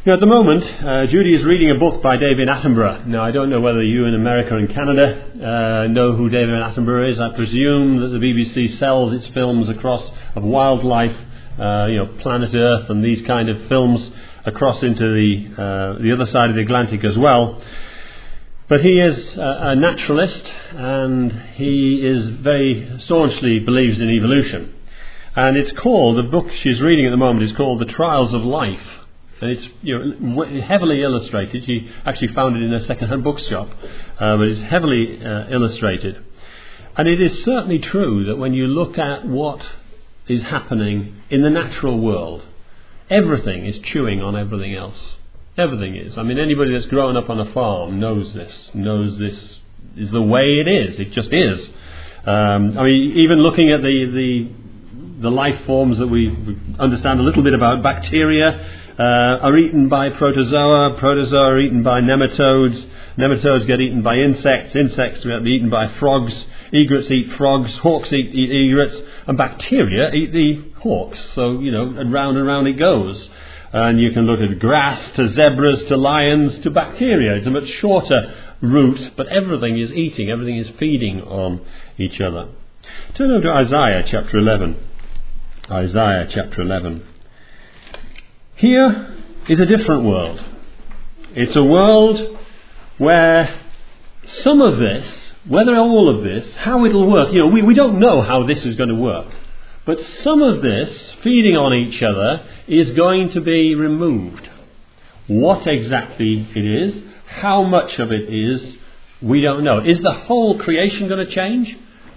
At the moment, Judy is reading a book by David Attenborough. Now, I don't know whether you in America and Canada know who David Attenborough is. I presume that the BBC sells its films across of wildlife, Planet Earth and these kind of films across into the other side of the Atlantic as well. But he is a naturalist, and he is very staunchly believes in evolution. And it's called, the book she's reading at the moment is called The Trials of Life. And it's heavily illustrated. She actually found it in a second-hand bookshop, but it's heavily illustrated. And it is certainly true that when you look at what is happening in the natural world, everything is chewing on everything else. Everything is. I mean, anybody that's grown up on a farm knows this is the way it is. It just is. Even looking at the life forms that we understand a little bit about, bacteria are eaten by protozoa are eaten by nematodes get eaten by insects get eaten by frogs, egrets eat frogs, hawks eat egrets, and bacteria eat the hawks. So, and round it goes. And you can look at grass to zebras to lions to bacteria. It's a much shorter route, but everything is eating, everything is feeding on each other. Turn over to Isaiah chapter 11. Isaiah chapter 11. Here is a different world. It's a world where some of this, whether all of this, how it'll work, we don't know how this is going to work. But some of this, feeding on each other, is going to be removed. What exactly it is, how much of it is, we don't know. Is the whole creation going to change?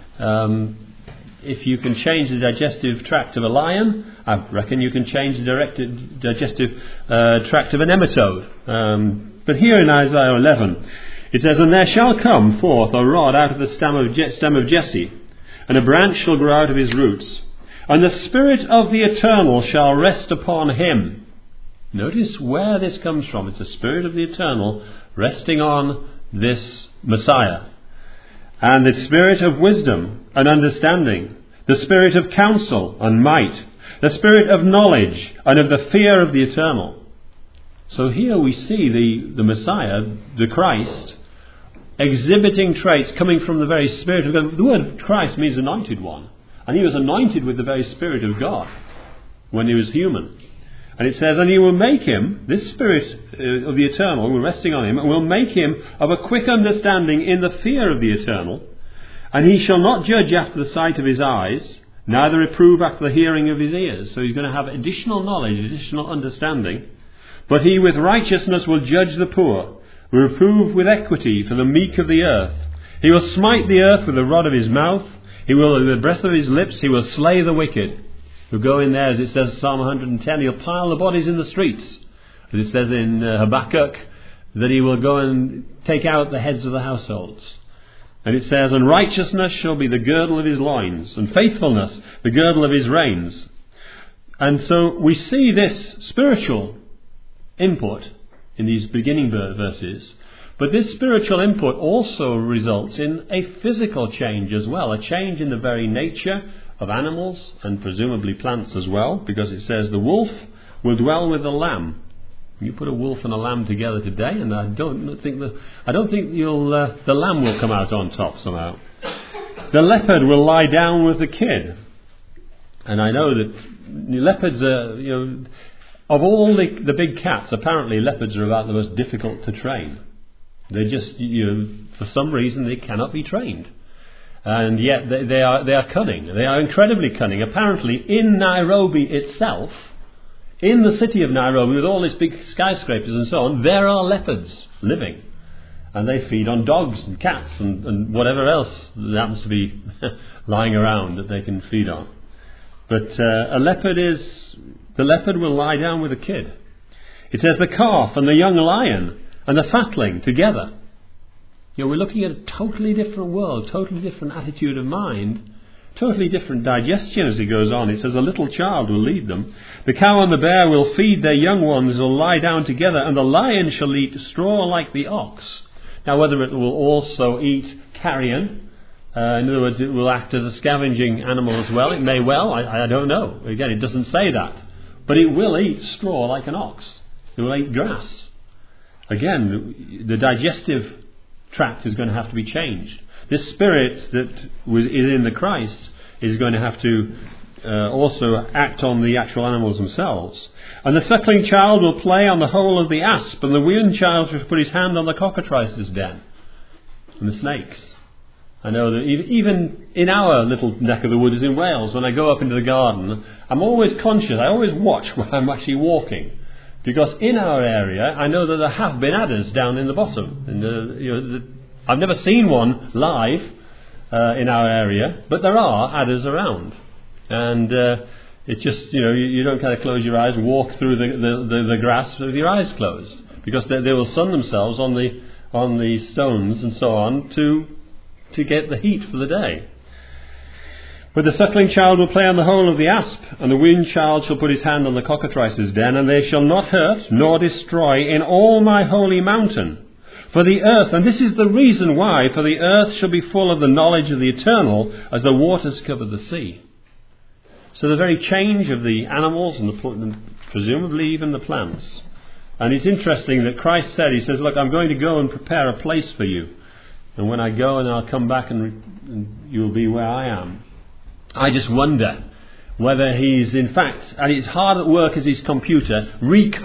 If you can change the digestive tract of a lion, I reckon you can change the digestive tract of a nematode. But here in Isaiah 11, it says, "And there shall come forth a rod out of the stem of Jesse, and a branch shall grow out of his roots. And the Spirit of the Eternal shall rest upon him." Notice where this comes from. It's the Spirit of the Eternal resting on this Messiah. "And the Spirit of wisdom and understanding, the Spirit of counsel and might, the Spirit of knowledge and of the fear of the Eternal." So here we see the Messiah, the Christ, exhibiting traits coming from the very Spirit of God. The word Christ means anointed one. And he was anointed with the very Spirit of God when he was human. And it says, "And he will make him," this Spirit of the Eternal, we're resting on him, "and will make him of a quick understanding in the fear of the Eternal. And he shall not judge after the sight of his eyes, neither reprove after the hearing of his ears." So he's going to have additional knowledge, additional understanding. "But he with righteousness will judge the poor, will reprove with equity for the meek of the earth. He will smite the earth with the rod of his mouth. He will, with the breath of his lips, he will slay the wicked." He'll go in there, as it says in Psalm 110, he'll pile the bodies in the streets. As it says in Habakkuk, that he will go and take out the heads of the households. And it says, "And righteousness shall be the girdle of his loins, and faithfulness the girdle of his reins." And so we see this spiritual input in these beginning verses. But this spiritual input also results in a physical change as well, a change in the very nature of animals and presumably plants as well, because it says the wolf will dwell with the lamb. You put a wolf and a lamb together today, and I don't think the lamb will come out on top somehow. "The leopard will lie down with the kid." And I know that leopards are, of all the big cats, apparently leopards are about the most difficult to train. They just, for some reason, they cannot be trained. And yet they are cunning. They are incredibly cunning. Apparently, in Nairobi itself, in the city of Nairobi, with all its big skyscrapers and so on, there are leopards living. And they feed on dogs and cats and whatever else that happens to be lying around that they can feed on. But the leopard will lie down with a kid. It says the calf and the young lion and the fatling together. We're looking at a totally different world, totally different attitude of mind, totally different digestion as it goes on. It says a little child will lead them. "The cow and the bear will feed their young ones, will lie down together, and the lion shall eat straw like the ox." Now, whether it will also eat carrion, in other words, it will act as a scavenging animal as well, it may well, I don't know. Again, it doesn't say that. But it will eat straw like an ox. They will eat grass. Again, the digestive tract is going to have to be changed. This spirit that is in the Christ is going to have to also act on the actual animals themselves. And the suckling child will play on the hole of the asp, and the weaned child shall put his hand on the cockatrice's den and the snakes. I know that even in our little neck of the woods in Wales, when I go up into the garden, I'm always conscious, I always watch when I'm actually walking. Because in our area, I know that there have been adders down in the bottom. And I've never seen one live in our area, but there are adders around. And it's just, you don't kind of close your eyes, walk through the grass with your eyes closed. Because they will sun themselves on the stones and so on to get the heat for the day. But the suckling child will play on the hole of the asp, and the weaned child shall put his hand on the cockatrice's den, and they shall not hurt nor destroy in all my holy mountain. For the earth, and this is the reason why, for the earth shall be full of the knowledge of the eternal, as the waters cover the sea. So the very change of the animals and presumably even the plants. And it's interesting that Christ said, he says, look, I'm going to go and prepare a place for you. And when I go and I'll come back and you'll be where I am. I just wonder whether he's in fact, and he's hard at work as his computer,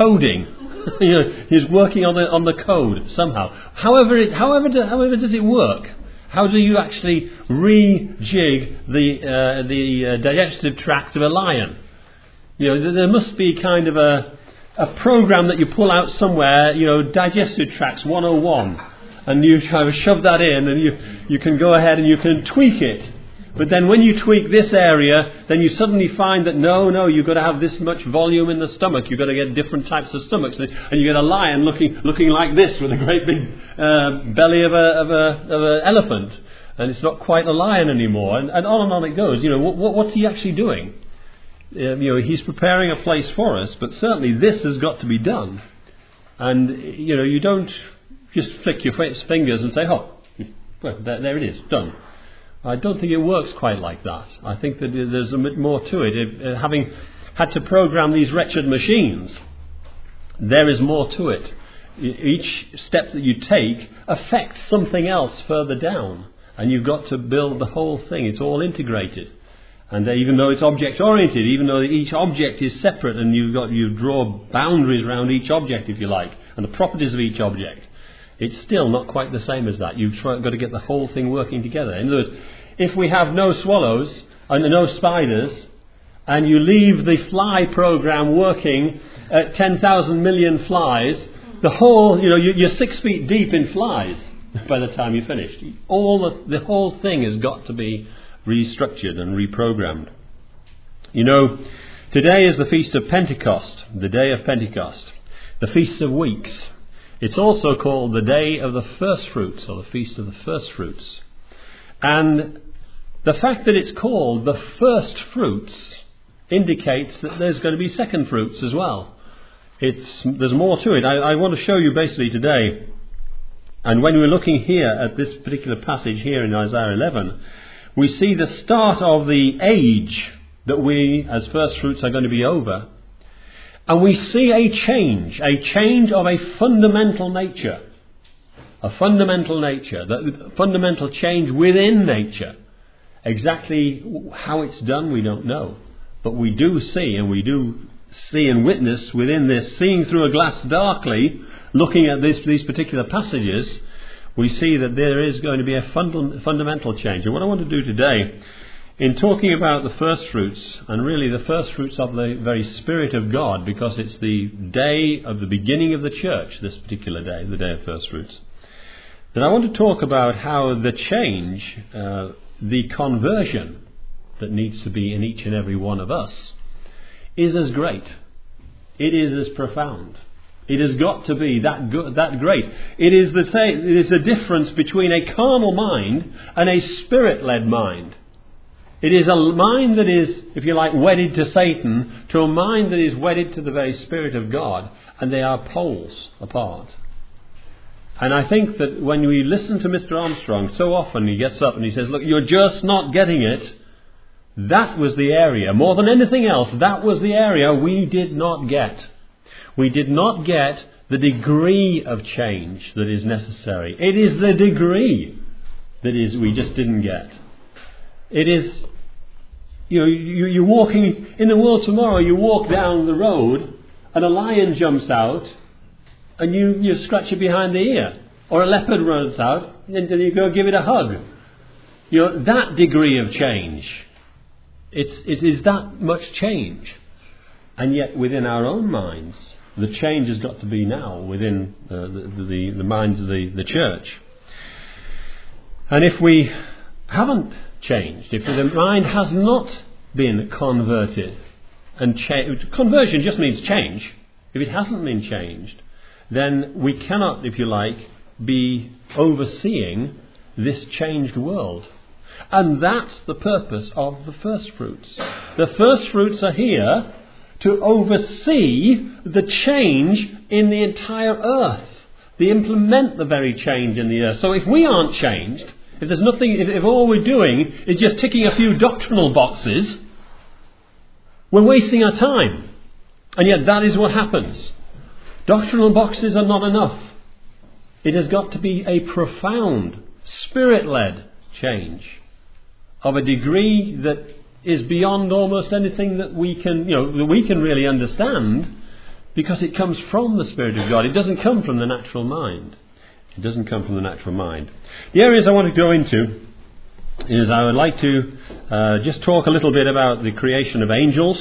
recoding. He's working on the code somehow. However does it work? How do you actually rejig the digestive tract of a lion? There must be kind of a program that you pull out somewhere. Digestive tracts 101, and you kind of shove that in, and you can go ahead and you can tweak it. But then when you tweak this area, then you suddenly find that no, you've got to have this much volume in the stomach. You've got to get different types of stomachs, and you get a lion looking like this with a great big belly of an elephant, and it's not quite a lion anymore. And on it goes. What's he actually doing? He's preparing a place for us, but certainly this has got to be done. And you don't just flick your fingers and say, "Oh, well, there it is, done." I don't think it works quite like that. I think that there's a bit more to it. Having had to program these wretched machines, there is more to it. Each step that you take affects something else further down, and you've got to build the whole thing. It's all integrated. And even though it's object-oriented, even though each object is separate, and you draw boundaries around each object, if you like, and the properties of each object, it's still not quite the same as that. You've got to get the whole thing working together. In other words, if we have no swallows and no spiders, and you leave the fly program working at 10,000 million flies, the whole, you're 6 feet deep in flies by the time you're finished. The whole thing has got to be restructured and reprogrammed. Today is the Feast of Pentecost, the day of Pentecost, the Feast of Weeks. It's also called the Day of the First Fruits, or the Feast of the First Fruits. And the fact that it's called the First Fruits indicates that there's going to be second fruits as well. There's more to it. I want to show you basically today, and when we're looking here at this particular passage here in Isaiah 11, we see the start of the age that we as first fruits are going to be over. And we see a change of a fundamental nature. A fundamental nature, the fundamental change within nature. Exactly how it's done, we don't know. But we do see and witness within this, seeing through a glass darkly, looking at these particular passages, we see that there is going to be a fundamental change. And what I want to do today, in talking about the first fruits, and really the first fruits of the very Spirit of God, because it's the day of the beginning of the church, this particular day, the day of first fruits, then I want to talk about how the change, the conversion that needs to be in each and every one of us, is as great. It is as profound. It has got to be that good, that great. It is the difference between a carnal mind and a spirit-led mind. It is a mind that is, if you like, wedded to Satan, to a mind that is wedded to the very Spirit of God, and they are poles apart. And I think that when we listen to Mr. Armstrong, so often he gets up and he says, look, you're just not getting it. That was the area, more than anything else, that was the area we did not get. We did not get the degree of change that is necessary. It is the degree that we just didn't get. It is, you're walking in the world tomorrow, you walk down the road and a lion jumps out and you scratch it behind the ear. Or a leopard runs out and you go give it a hug. That degree of change. It is that much change. And yet within our own minds, the change has got to be now within the minds of the church. And if we haven't changed, if the mind has not been converted, and conversion just means change. If it hasn't been changed, then we cannot, if you like, be overseeing this changed world. And that's the purpose of the first fruits. The first fruits are here to oversee the change in the entire earth. They implement the very change in the earth. So if we aren't changed, if there's nothing, if all we're doing is just ticking a few doctrinal boxes, we're wasting our time. And yet that is what happens. Doctrinal boxes are not enough. It has got to be a profound, spirit-led change of a degree that is beyond almost anything that we can really understand, because it comes from the Spirit of God. It doesn't come from the natural mind. It doesn't come from the natural mind. The areas I want to go into is I would like to just talk a little bit about the creation of angels,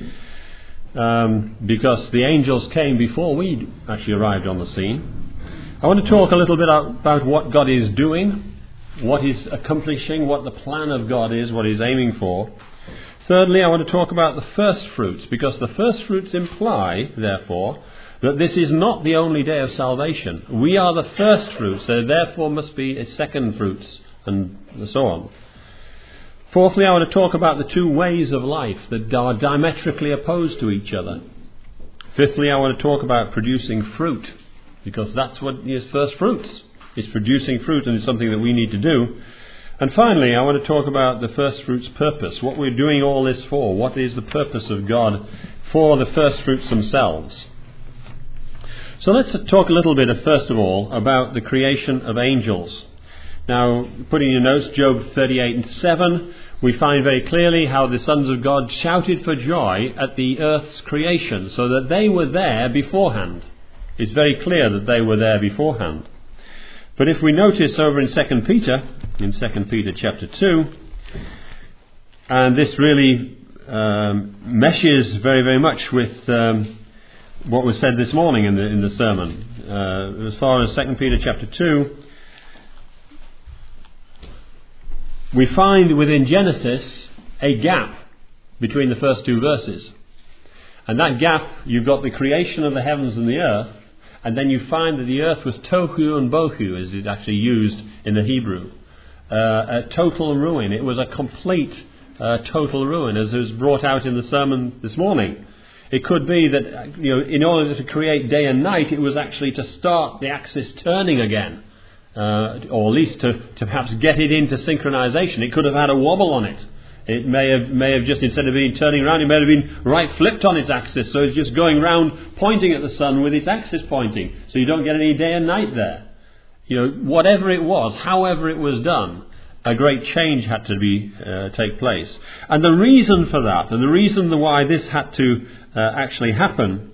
because the angels came before we actually arrived on the scene. I want to talk a little bit about what God is doing, what He's accomplishing, what the plan of God is, what He's aiming for. Thirdly, I want to talk about the first fruits, because the first fruits imply, therefore, that this is not the only day of salvation. We are the first fruits, there therefore must be a second fruits, and so on. Fourthly, I want to talk about the two ways of life that are diametrically opposed to each other. Fifthly, I want to talk about producing fruit, because that's what is first fruits. It's producing fruit, and it's something that we need to do. And finally, I want to talk about the first fruits' purpose, what we're doing all this for. What is the purpose of God for the first fruits themselves? So let's talk a little bit, first of all, about the creation of angels. Now, putting in your notes, Job 38:7, we find very clearly how the sons of God shouted for joy at the earth's creation, so that they were there beforehand. It's very clear that they were there beforehand. But if we notice over in 2 Peter chapter 2, and this really meshes very, very much with what was said this morning in the sermon. As far as 2 Peter chapter 2, we find within Genesis a gap between the first two verses. And that gap, you've got the creation of the heavens and the earth, and then you find that the earth was tohu and bohu, as it's actually used in the Hebrew. A total ruin. It was a complete total ruin, as was brought out in the sermon this morning. It could be that, in order to create day and night, it was actually to start the axis turning again, or at least to perhaps get it into synchronization. It could have had a wobble on it. It may have just, instead of being turning around, it may have been right flipped on its axis, so it's just going round pointing at the sun with its axis pointing, so you don't get any day and night there. Whatever it was, however it was done, a great change had to take place. And the reason for that, and the reason why this had to actually happen,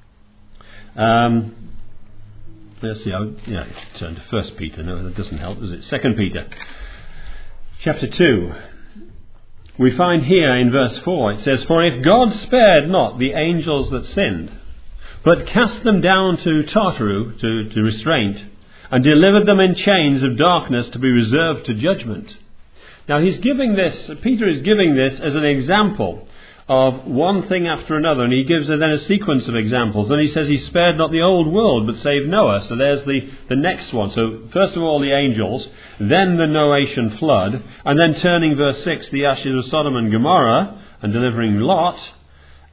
let's see, turn to 1 Peter. No, that doesn't help, does it? 2 Peter chapter 2. We find here in verse 4, it says, "For if God spared not the angels that sinned, but cast them down to Tartarus, to restraint, and delivered them in chains of darkness to be reserved to judgment." Now Peter is giving this as an example of one thing after another, and he gives then a sequence of examples. And he says he spared not the old world, but saved Noah. So there's the next one. So first of all the angels, then the Noachian flood, and then turning verse 6, the ashes of Sodom and Gomorrah, and delivering Lot,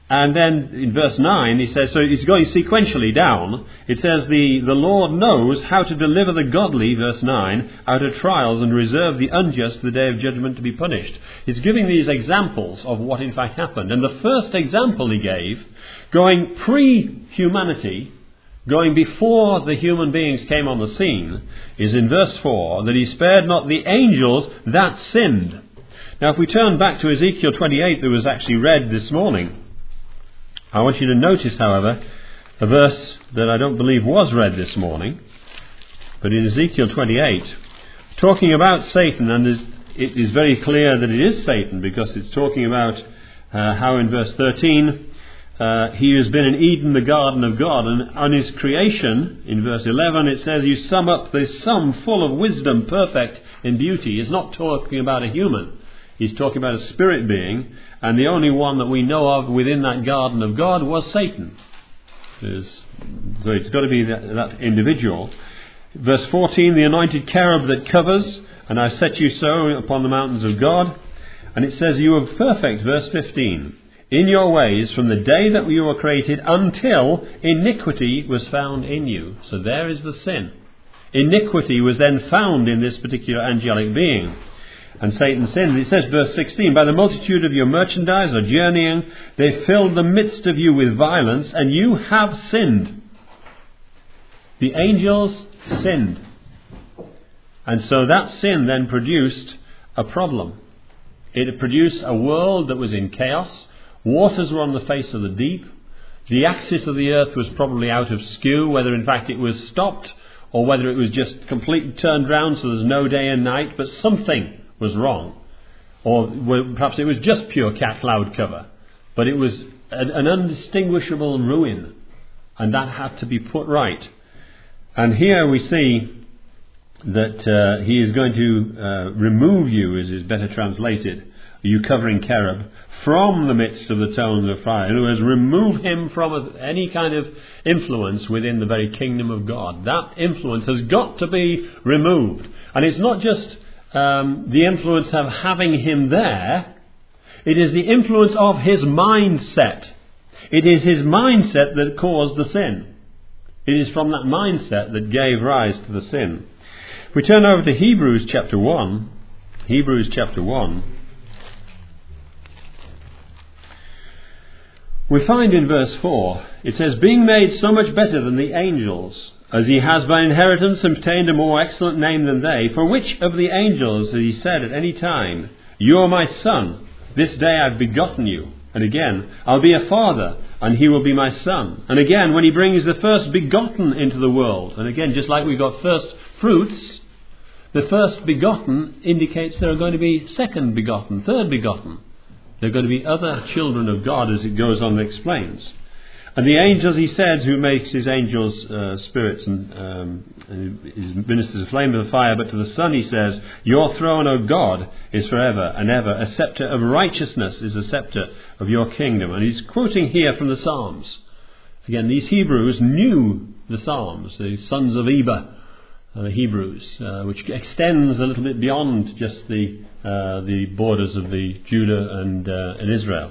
And then in verse 9 he says, so it's going sequentially down. It says the Lord knows how to deliver the godly, verse 9, out of trials and reserve the unjust the day of judgment to be punished. He's giving these examples of what in fact happened. And the first example he gave, going pre-humanity, going before the human beings came on the scene, is in verse 4, that he spared not the angels that sinned. Now if we turn back to Ezekiel 28 that was actually read this morning, I want you to notice, however, a verse that I don't believe was read this morning, but in Ezekiel 28, talking about Satan, and it is very clear that it is Satan, because it's talking about how in verse 13 he has been in Eden, the garden of God, and on his creation, in verse 11, it says, you sum up the sum full of wisdom, perfect in beauty. He's not talking about a human. He's talking about a spirit being, and the only one that we know of within that garden of God was Satan. So it's got to be that individual. Verse 14, the anointed cherub that covers, and I set you so upon the mountains of God. And it says, you are perfect, verse 15, in your ways from the day that you were created until iniquity was found in you. So there is the sin. Iniquity was then found in this particular angelic being. And Satan sinned. It says, verse 16, by the multitude of your merchandise or journeying, they filled the midst of you with violence, and you have sinned. The angels sinned. And so that sin then produced a problem. It produced a world that was in chaos. Waters were on the face of the deep. The axis of the earth was probably out of skew, whether in fact it was stopped or whether it was just completely turned round so there's no day and night, but something was wrong. Or perhaps it was just pure cloud cover, but it was an undistinguishable ruin, and that had to be put right. And here we see that he is going to remove you, as is better translated, you covering cherub, from the midst of the tongues of fire. In other words, remove him from any kind of influence within the very kingdom of God. That influence has got to be removed. And it's not just the influence of having him there, it is the influence of his mindset. It is his mindset that caused the sin. It is from that mindset that gave rise to the sin. If we turn over to Hebrews chapter 1, we find in verse 4, it says, being made so much better than the angels, as he has by inheritance obtained a more excellent name than they. For which of the angels has he said at any time, you are my son, this day I've begotten you? And again, I'll be a father, and he will be my son. And again, when he brings the first begotten into the world, and again, just like we got first fruits, the first begotten indicates there are going to be second begotten, third begotten. There are going to be other children of God, as it goes on and explains. And the angels, he says, who makes his angels spirits and his ministers a flame of fire, but to the Son he says, your throne, O God, is forever and ever. A scepter of righteousness is a scepter of your kingdom. And he's quoting here from the Psalms. Again, these Hebrews knew the Psalms, the sons of Eber, the Hebrews, which extends a little bit beyond just the borders of the Judah and Israel.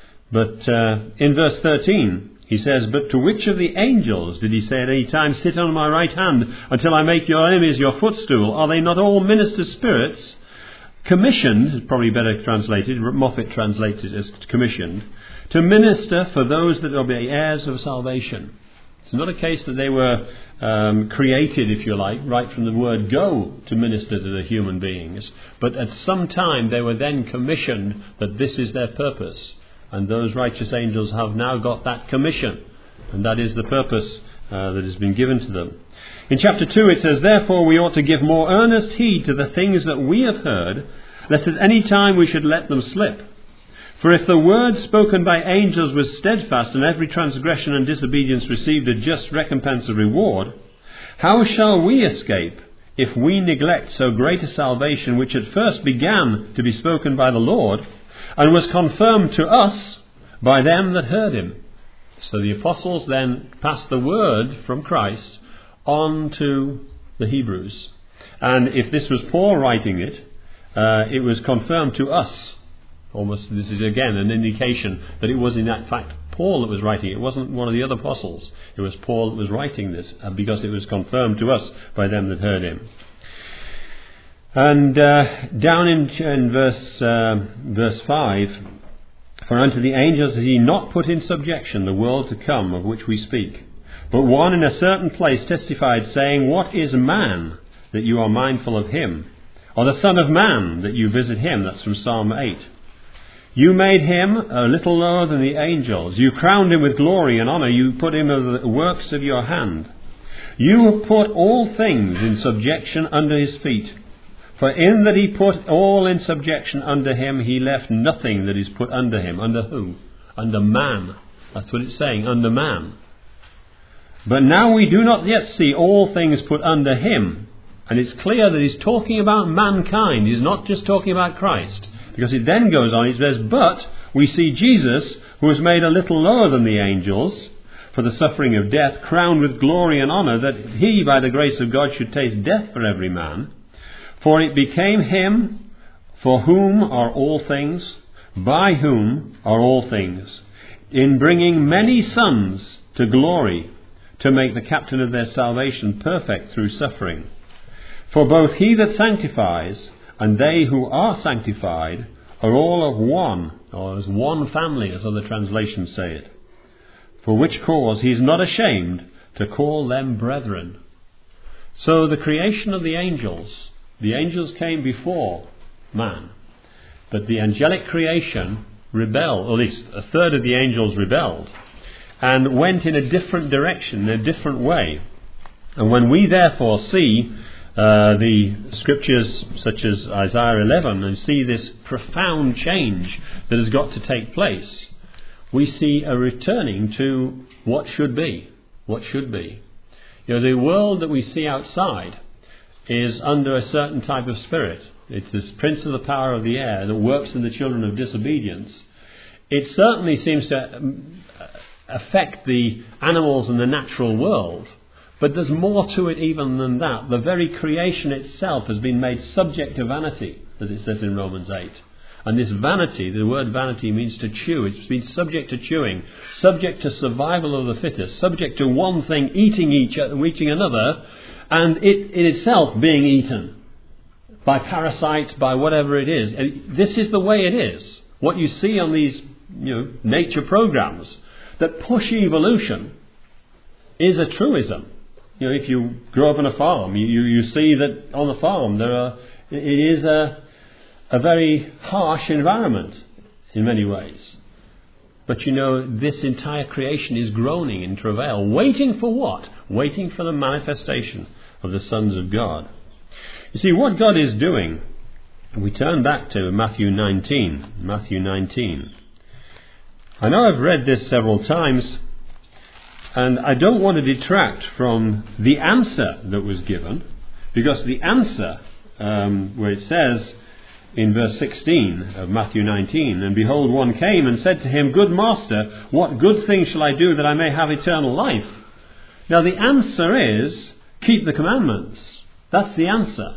But in verse 13, he says, but to which of the angels did he say at any time, sit on my right hand until I make your enemies your footstool? Are they not all minister spirits, commissioned, probably better translated, Moffat translated as commissioned, to minister for those that will be heirs of salvation? It's not a case that they were created, if you like, right from the word go to minister to the human beings. But at some time they were then commissioned that this is their purpose. And those righteous angels have now got that commission. And that is the purpose that has been given to them. In chapter 2 it says, therefore we ought to give more earnest heed to the things that we have heard, lest at any time we should let them slip. For if the word spoken by angels was steadfast, and every transgression and disobedience received a just recompense of reward, how shall we escape if we neglect so great a salvation, which at first began to be spoken by the Lord, and was confirmed to us by them that heard him? So the apostles then passed the word from Christ on to the Hebrews. And if this was Paul writing it, it was confirmed to us. Almost, this is again an indication that it was in that fact Paul that was writing. It wasn't one of the other apostles. It was Paul that was writing this, because it was confirmed to us by them that heard him. And down in verse 5, for unto the angels has he not put in subjection the world to come, of which we speak. But one in a certain place testified, saying, what is man, that you are mindful of him? Or the Son of Man, that you visit him? That's from Psalm 8. You made him a little lower than the angels. You crowned him with glory and honour. You put him of the works of your hand. You have put all things in subjection under his feet. For in that he put all in subjection under him, he left nothing that is put under him. Under who? Under man. That's what it's saying, under man. But now we do not yet see all things put under him. And it's clear that he's talking about mankind. He's not just talking about Christ. Because it then goes on, it says, but we see Jesus, who was made a little lower than the angels, for the suffering of death, crowned with glory and honour, that he, by the grace of God, should taste death for every man. For it became him, for whom are all things, by whom are all things, in bringing many sons to glory, to make the captain of their salvation perfect through suffering. For both he that sanctifies and they who are sanctified are all of one, or as one family, as other translations say it. For which cause he is not ashamed to call them brethren. So the creation of the angels came before man. But the angelic creation rebelled, or at least a third of the angels rebelled, and went in a different direction, in a different way. And when we therefore see the scriptures such as Isaiah 11 and see this profound change that has got to take place, we see a returning to what should be. What should be. You know, the world that we see outside is under a certain type of spirit. It's this prince of the power of the air that works in the children of disobedience. It certainly seems to affect the animals in the natural world, but there's more to it even than that. The very creation itself has been made subject to vanity, as it says in Romans 8. And this vanity, the word vanity means to chew. It's been subject to chewing, subject to survival of the fittest, subject to one thing eating another, and it in itself being eaten by parasites, by whatever it is. And this is the way it is. What you see on these nature programs that push evolution is a truism. If you grow up on a farm, you see that on the farm it is a very harsh environment in many ways. But this entire creation is groaning in travail, waiting for what? Waiting for the manifestation of the sons of God. You see, what God is doing, we turn back to Matthew 19. Matthew 19. I know I've read this several times, and I don't want to detract from the answer that was given, because the answer, where it says in verse 16 of Matthew 19, and behold, one came and said to him, Good Master, what good thing shall I do that I may have eternal life? Now the answer is, keep the commandments. That's the answer.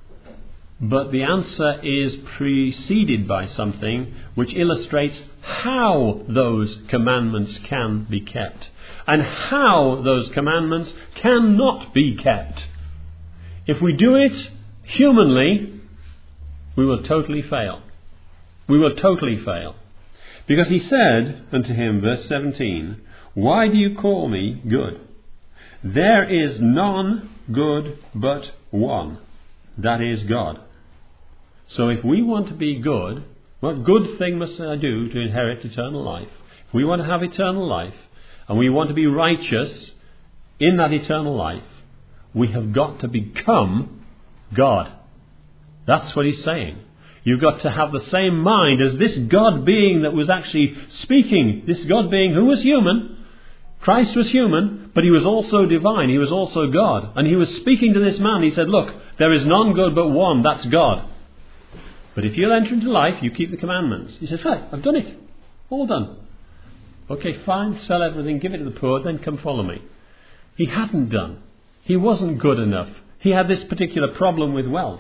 But the answer is preceded by something which illustrates how those commandments can be kept, and how those commandments cannot be kept. If we do it humanly, we will totally fail. We will totally fail. Because he said unto him, verse 17, Why do you call me good? There is none good but one, that is God. So if we want to be good, what good thing must I do to inherit eternal life? If we want to have eternal life, and we want to be righteous in that eternal life, we have got to become God. That's what he's saying. You've got to have the same mind as this God being that was actually speaking, this God being who was human. Christ was human, but he was also divine. He was also God. And he was speaking to this man. He said, look, there is none good but one, that's God. But if you'll enter into life, you keep the commandments. He says, right, I've done it. All done. Okay, fine, sell everything, give it to the poor, then come follow me. He hadn't done. He wasn't good enough. He had this particular problem with wealth.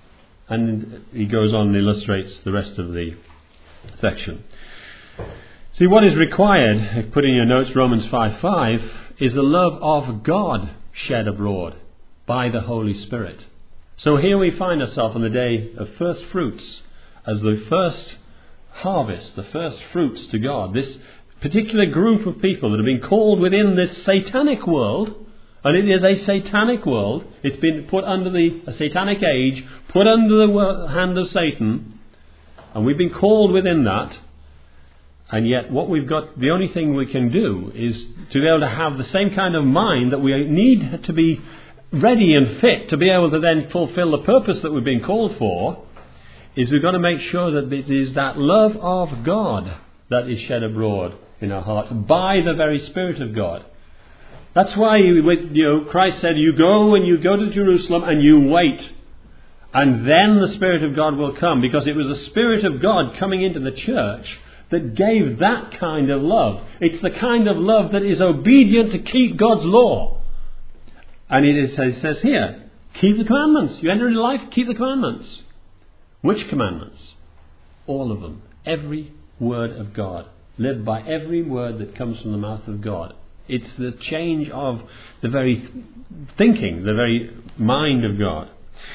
And he goes on and illustrates the rest of the section. See, what is required, put in your notes Romans 5:5, is the love of God shed abroad by the Holy Spirit. So here we find ourselves on the day of first fruits, as the first harvest, the first fruits to God. This particular group of people that have been called within this satanic world, and it is a satanic world, it's been put under a satanic age, put under the hand of Satan, and we've been called within that. And yet what we've got, the only thing we can do is to be able to have the same kind of mind that we need to be ready and fit to be able to then fulfill the purpose that we've been called for, is we've got to make sure that it is that love of God that is shed abroad in our hearts by the very Spirit of God. That's why Christ said, you go to Jerusalem and you wait, and then the Spirit of God will come, because it was the Spirit of God coming into the church that gave that kind of love. It's the kind of love that is obedient to keep God's law. And it says here, keep the commandments. You enter into life, keep the commandments. Which commandments? All of them. Every word of God. Live by every word that comes from the mouth of God. It's the change of the very thinking, the very mind of God.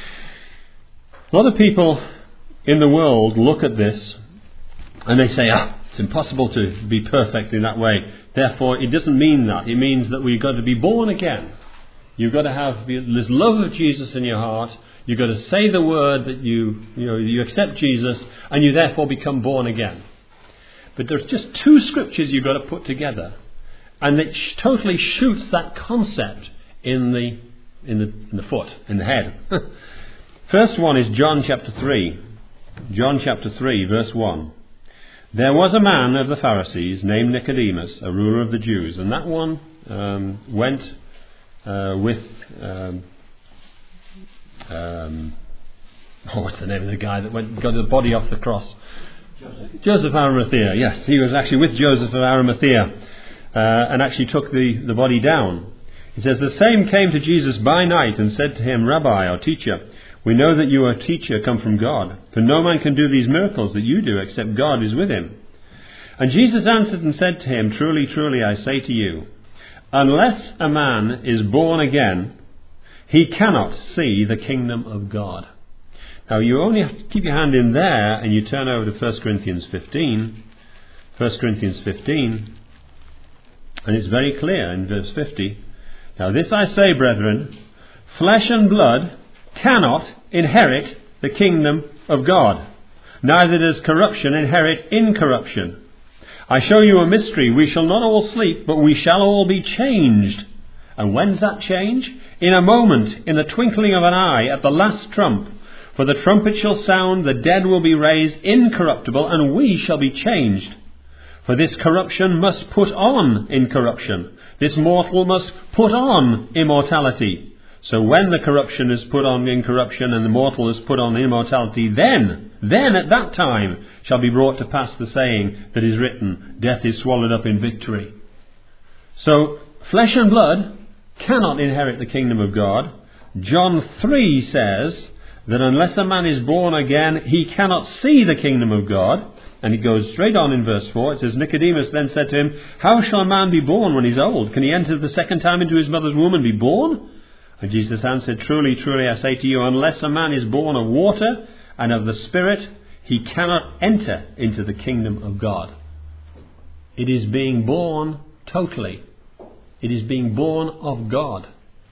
A lot of people in the world look at this and they say, it's impossible to be perfect in that way. Therefore, it doesn't mean that. It means that we've got to be born again. You've got to have this love of Jesus in your heart. You've got to say the word that you accept Jesus, and you therefore become born again. But there's just two scriptures you've got to put together, and it totally shoots that concept in the foot, in the head. First one is John chapter 3. John chapter 3, verse 1. There was a man of the Pharisees named Nicodemus, a ruler of the Jews, and that one went with what's the name of the guy that got the body off the cross? Joseph of Arimathea. Yes, he was actually with Joseph of Arimathea and actually took the body down. It says, the same came to Jesus by night and said to him, Rabbi, or teacher, we know that you are a teacher come from God, for no man can do these miracles that you do except God is with him. And Jesus answered and said to him, truly, truly, I say to you, unless a man is born again, he cannot see the kingdom of God. Now you only have to keep your hand in there and you turn over to 1 Corinthians 15. 1 Corinthians 15. And it's very clear in verse 50. Now this I say, brethren, flesh and blood cannot inherit the kingdom of God. Neither does corruption inherit incorruption. I show you a mystery. We shall not all sleep, but we shall all be changed. And when's that change? In a moment, in the twinkling of an eye, at the last trump. For the trumpet shall sound, the dead will be raised incorruptible, and we shall be changed. For this corruption must put on incorruption. This mortal must put on immortality. So when the corruption is put on incorruption and the mortal is put on immortality, then at that time shall be brought to pass the saying that is written, death is swallowed up in victory. So flesh and blood cannot inherit the kingdom of God. John 3 says that unless a man is born again, he cannot see the kingdom of God. And it goes straight on in verse 4. It says, Nicodemus then said to him, how shall a man be born when he's old? Can he enter the second time into his mother's womb and be born? And Jesus answered, truly, truly, I say to you, unless a man is born of water and of the Spirit, he cannot enter into the kingdom of God. It is being born totally. It is being born of God.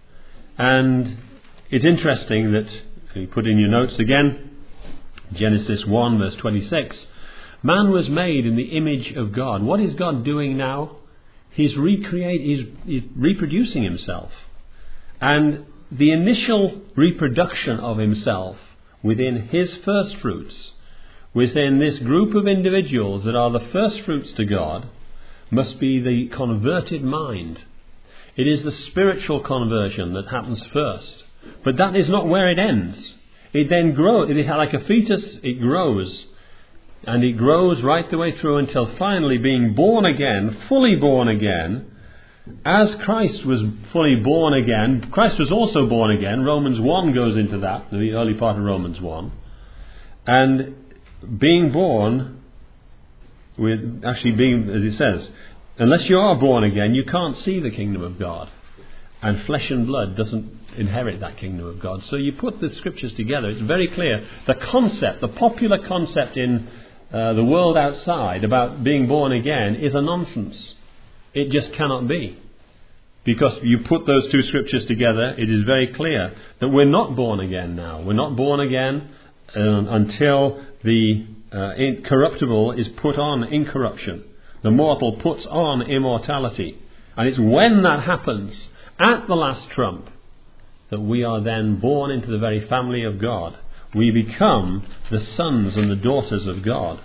And it's interesting that, you put in your notes again, Genesis 1 verse 26, man was made in the image of God. What is God doing now? He's reproducing himself. And the initial reproduction of himself within his first fruits, within this group of individuals that are the first fruits to God, must be the converted mind. It is the spiritual conversion that happens first. But that is not where it ends. It then grows. It is like a fetus, it grows. And it grows right the way through until finally being born again, fully born again. As Christ was fully born again, Christ was also born again. Romans 1 goes into that, the early part of Romans 1. And being born We're actually being, as it says, unless you are born again, you can't see the kingdom of God. And flesh and blood doesn't inherit that kingdom of God. So you put the scriptures together, it's very clear. The concept, the popular concept in the world outside about being born again is a nonsense. It just cannot be. Because you put those two scriptures together, it is very clear that we're not born again now. We're not born again until the incorruptible is put on incorruption. The mortal puts on immortality. And it's when that happens, at the last trump, that we are then born into the very family of God. We become the sons and the daughters of God.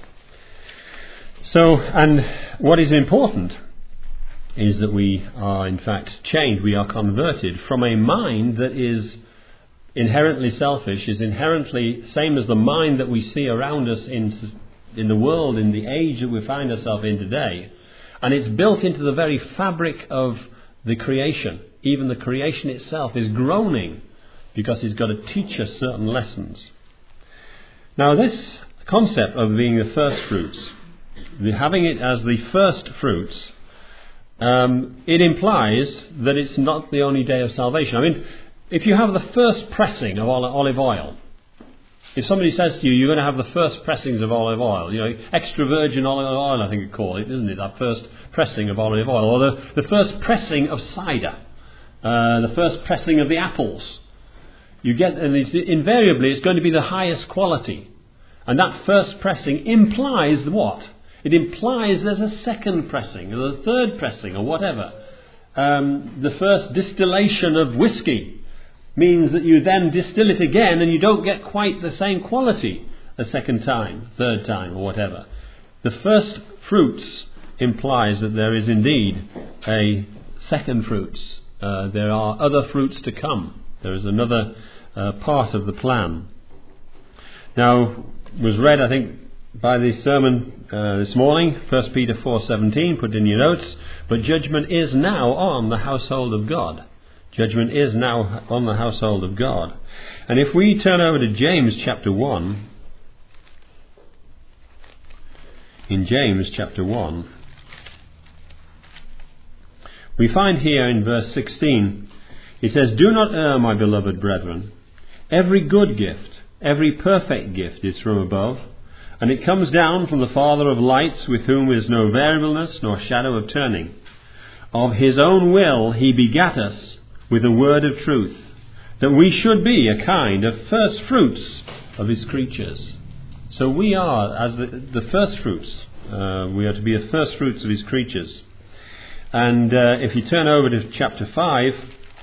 So, and what is important is that we are in fact changed. We are converted from a mind that is inherently selfish, is inherently same as the mind that we see around us in the world, in the age that we find ourselves in today. And it's built into the very fabric of the creation. Even the creation itself is groaning because it's got to teach us certain lessons. Now this concept of being the first fruits, having it as the first fruits, it implies that it's not the only day of salvation. I mean, if you have the first pressing of olive oil, if somebody says to you, you're going to have the first pressings of olive oil, extra virgin olive oil, I think you call it, isn't it? That first pressing of olive oil, or the first pressing of cider, the first pressing of the apples. You get, and invariably, it's going to be the highest quality. And that first pressing implies what? It implies there's a second pressing, or a third pressing, or whatever. The first distillation of whiskey means that you then distill it again and you don't get quite the same quality a second time, third time, or whatever. The first fruits implies that there is indeed a second fruits. There are other fruits to come. There is another part of the plan. Now, was read, I think, by the sermon this morning, 1 Peter 4:17, put in your notes, but judgment is now on the household of God. Judgment is now on the household of God. And if we turn over to James chapter 1, in James chapter 1, we find here in verse 16, it says, "Do not err, my beloved brethren. Every good gift, every perfect gift is from above, and it comes down from the Father of lights, with whom is no variableness nor shadow of turning. Of his own will he begat us with the word of truth, that we should be a kind of first fruits of his creatures." So we are, as the first fruits, we are to be the first fruits of his creatures. And if you turn over to chapter 5,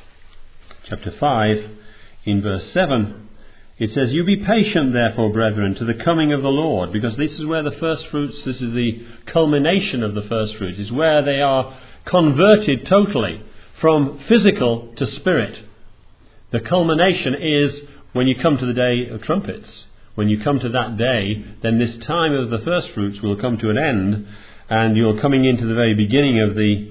in verse 7, it says, "You be patient, therefore, brethren, to the coming of the Lord," because this is where the first fruits, this is the culmination of the first fruits, is where they are converted totally from physical to spirit. The culmination is when you come to the day of trumpets. When you come to that day, then this time of the first fruits will come to an end, and you're coming into the very beginning of the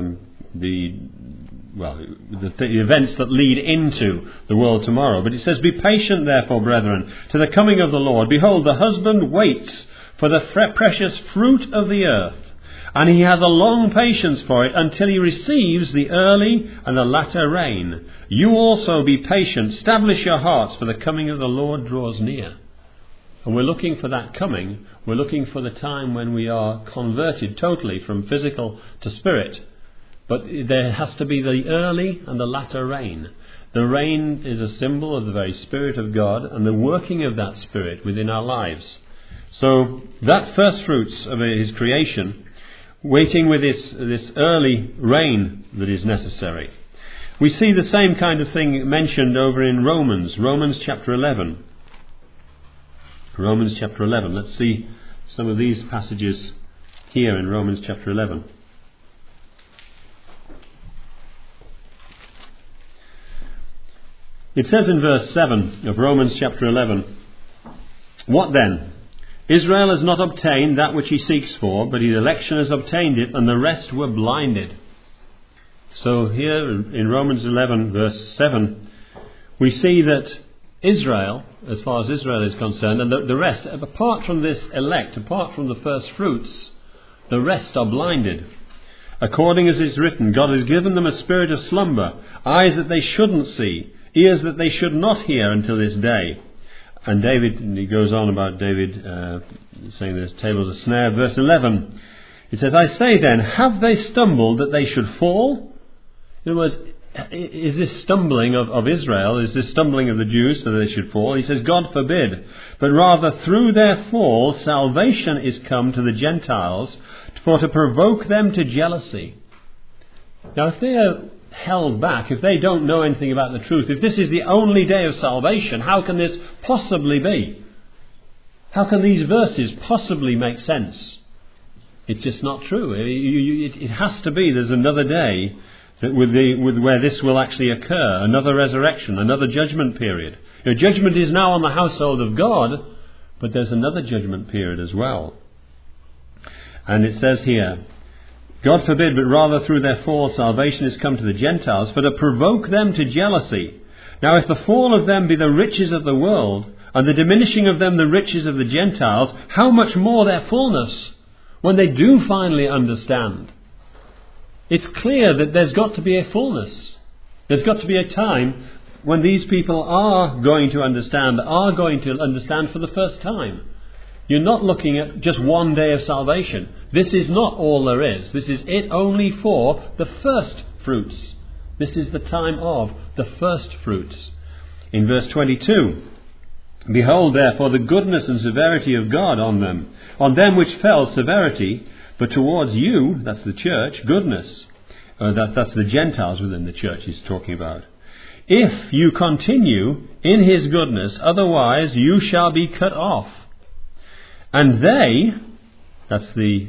events that lead into the world tomorrow. But it says, "Be patient, therefore, brethren, to the coming of the Lord. Behold, the husband waits for the precious fruit of the earth, and he has a long patience for it until he receives the early and the latter rain. You also be patient, establish your hearts, for the coming of the Lord draws near." And we're looking for that coming. We're looking for the time when we are converted totally from physical to spirit. But there has to be the early and the latter rain. The rain is a symbol of the very Spirit of God and the working of that Spirit within our lives. So that first fruits of his creation, waiting with this early rain that is necessary. We see the same kind of thing mentioned over in Romans chapter 11. Romans chapter 11. Let's see some of these passages here in Romans chapter 11. It says in verse 7 of Romans chapter 11, "What then? Israel has not obtained that which he seeks for, but his election has obtained it, and the rest were blinded." So here in Romans 11 verse 7, we see that Israel, as far as Israel is concerned, and the rest, apart from this elect, apart from the first fruits, The rest are blinded. According as is written, God has given them a spirit of slumber, eyes that they shouldn't see, ears that they should not hear until this day. And David, and he goes on about David saying there's tables of snare. Verse 11, it says, I say then, have they stumbled that they should fall? In other words, is this stumbling of Israel, is this stumbling of the Jews so that they should fall? He says, God forbid. But rather through their fall, salvation is come to the Gentiles, for to provoke them to jealousy. Now if they are held back, if they don't know anything about the truth, if this is the only day of salvation, how can this possibly be? How can these verses possibly make sense? It's just not true. It has to be there's another day with where this will actually occur, another resurrection, another judgment period. Judgment is now on the household of God, but there's another judgment period as well. And it says here, God forbid, but rather through their fall salvation is come to the Gentiles, for to provoke them to jealousy. Now if the fall of them be the riches of the world, and the diminishing of them the riches of the Gentiles, how much more their fullness, when they do finally understand? It's clear that there's got to be a fullness. There's got to be a time when these people are going to understand for the first time. You're not looking at just one day of salvation. This is not all there is. This is it only for the first fruits. This is the time of the first fruits. In verse 22, behold therefore the goodness and severity of God on them which fell severity, but towards you, that's the church, goodness. That's the Gentiles within the church he's talking about. If you continue in his goodness, otherwise you shall be cut off. And they, that's the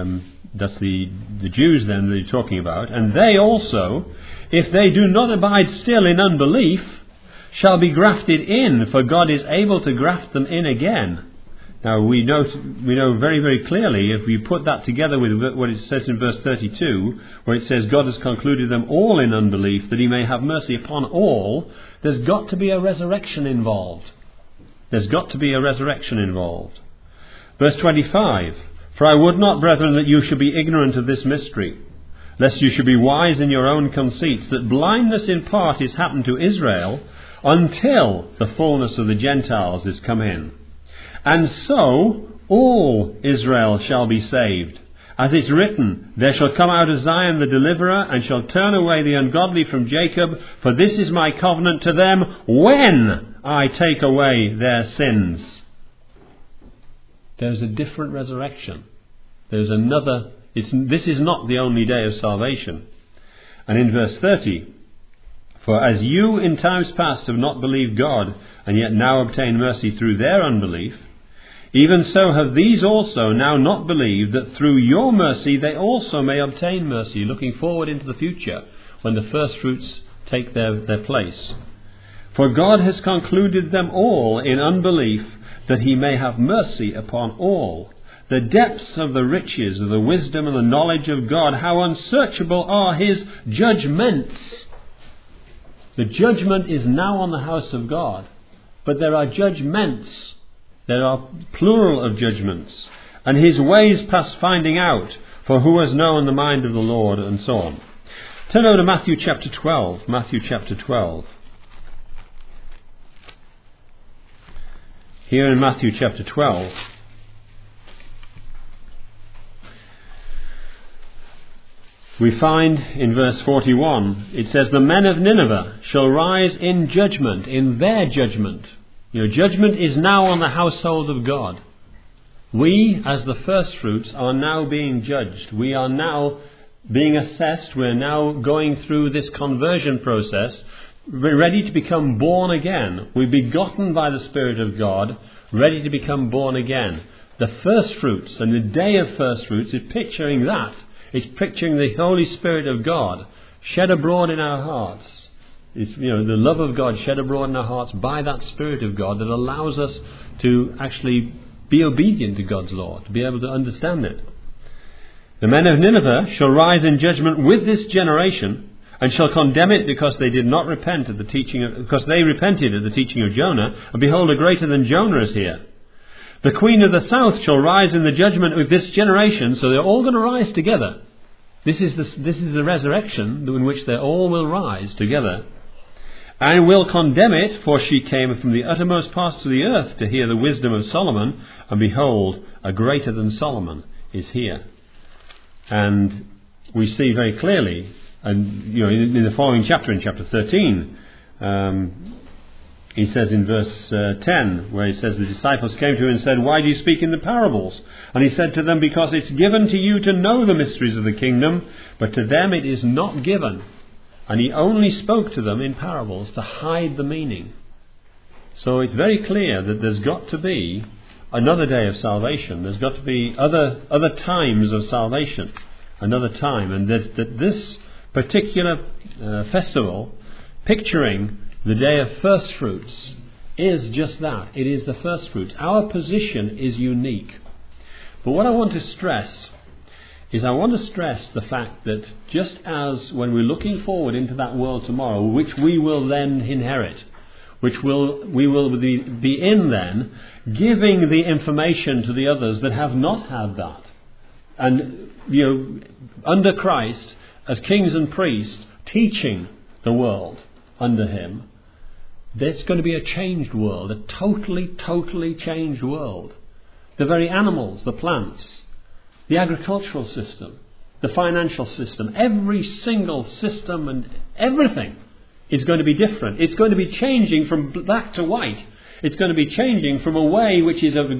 Jews then that he's talking about, and they also, if they do not abide still in unbelief, shall be grafted in, for God is able to graft them in again. Now we know very, very clearly, if we put that together with what it says in verse 32, where it says God has concluded them all in unbelief, that he may have mercy upon all, there's got to be a resurrection involved. There's got to be a resurrection involved. Verse 25, for I would not, brethren, that you should be ignorant of this mystery, lest you should be wise in your own conceits, that blindness in part is happened to Israel, until the fullness of the Gentiles is come in. And so all Israel shall be saved. As it's written, there shall come out of Zion the deliverer, and shall turn away the ungodly from Jacob, for this is my covenant to them, when I take away their sins. There's a different resurrection. There's another. This is not the only day of salvation. And in verse 30, for as you in times past have not believed God, and yet now obtain mercy through their unbelief, even so have these also now not believed, that through your mercy they also may obtain mercy, looking forward into the future, when the first fruits take their place. For God has concluded them all in unbelief, that he may have mercy upon all. The depths of the riches of the wisdom and the knowledge of God, how unsearchable are his judgments. The judgment is now on the house of God, but there are judgments. There are plural of judgments. And his ways past finding out, for who has known the mind of the Lord, and so on. Turn over to Matthew chapter 12. Matthew chapter 12. Here in Matthew chapter 12, we find in verse 41, it says, the men of Nineveh shall rise in judgment, in their judgment. Judgment is now on the household of God. We, as the first fruits, are now being judged. We are now being assessed. We're now going through this conversion process. We're ready to become born again. We're begotten by the Spirit of God, ready to become born again. The first fruits and the day of first fruits is picturing that. It's picturing the Holy Spirit of God shed abroad in our hearts. It's, the love of God shed abroad in our hearts by that Spirit of God that allows us to actually be obedient to God's law, to be able to understand it. The men of Nineveh shall rise in judgment with this generation, and shall condemn it, because they did not repent at the teaching because they repented at the teaching of Jonah. And behold, a greater than Jonah is here. The queen of the south shall rise in the judgment with this generation. So they're all going to rise together. This is the resurrection in which they all will rise together. And will condemn it, for she came from the uttermost parts of the earth to hear the wisdom of Solomon. And behold, a greater than Solomon is here. And we see very clearly, and in the following chapter, in chapter 13, he says in verse 10, where he says, the disciples came to him and said, why do you speak in the parables? And he said to them, because it's given to you to know the mysteries of the kingdom, but to them it is not given. And he only spoke to them in parables to hide the meaning. So it's very clear that there's got to be another day of salvation. There's got to be other times of salvation, another time. And that this particular festival, picturing the day of first fruits, is just that. It is the first fruits. Our position is unique. But what I want to stress is I want to stress the fact that just as when we're looking forward into that world tomorrow, which we will then inherit, which we will be in then, giving the information to the others that have not had that. And, under Christ, as kings and priests, teaching the world under him, there's going to be a changed world, a totally changed world. The very animals, the plants, the agricultural system, the financial system, every single system and everything is going to be different. It's going to be changing from black to white. It's going to be changing from a way which is of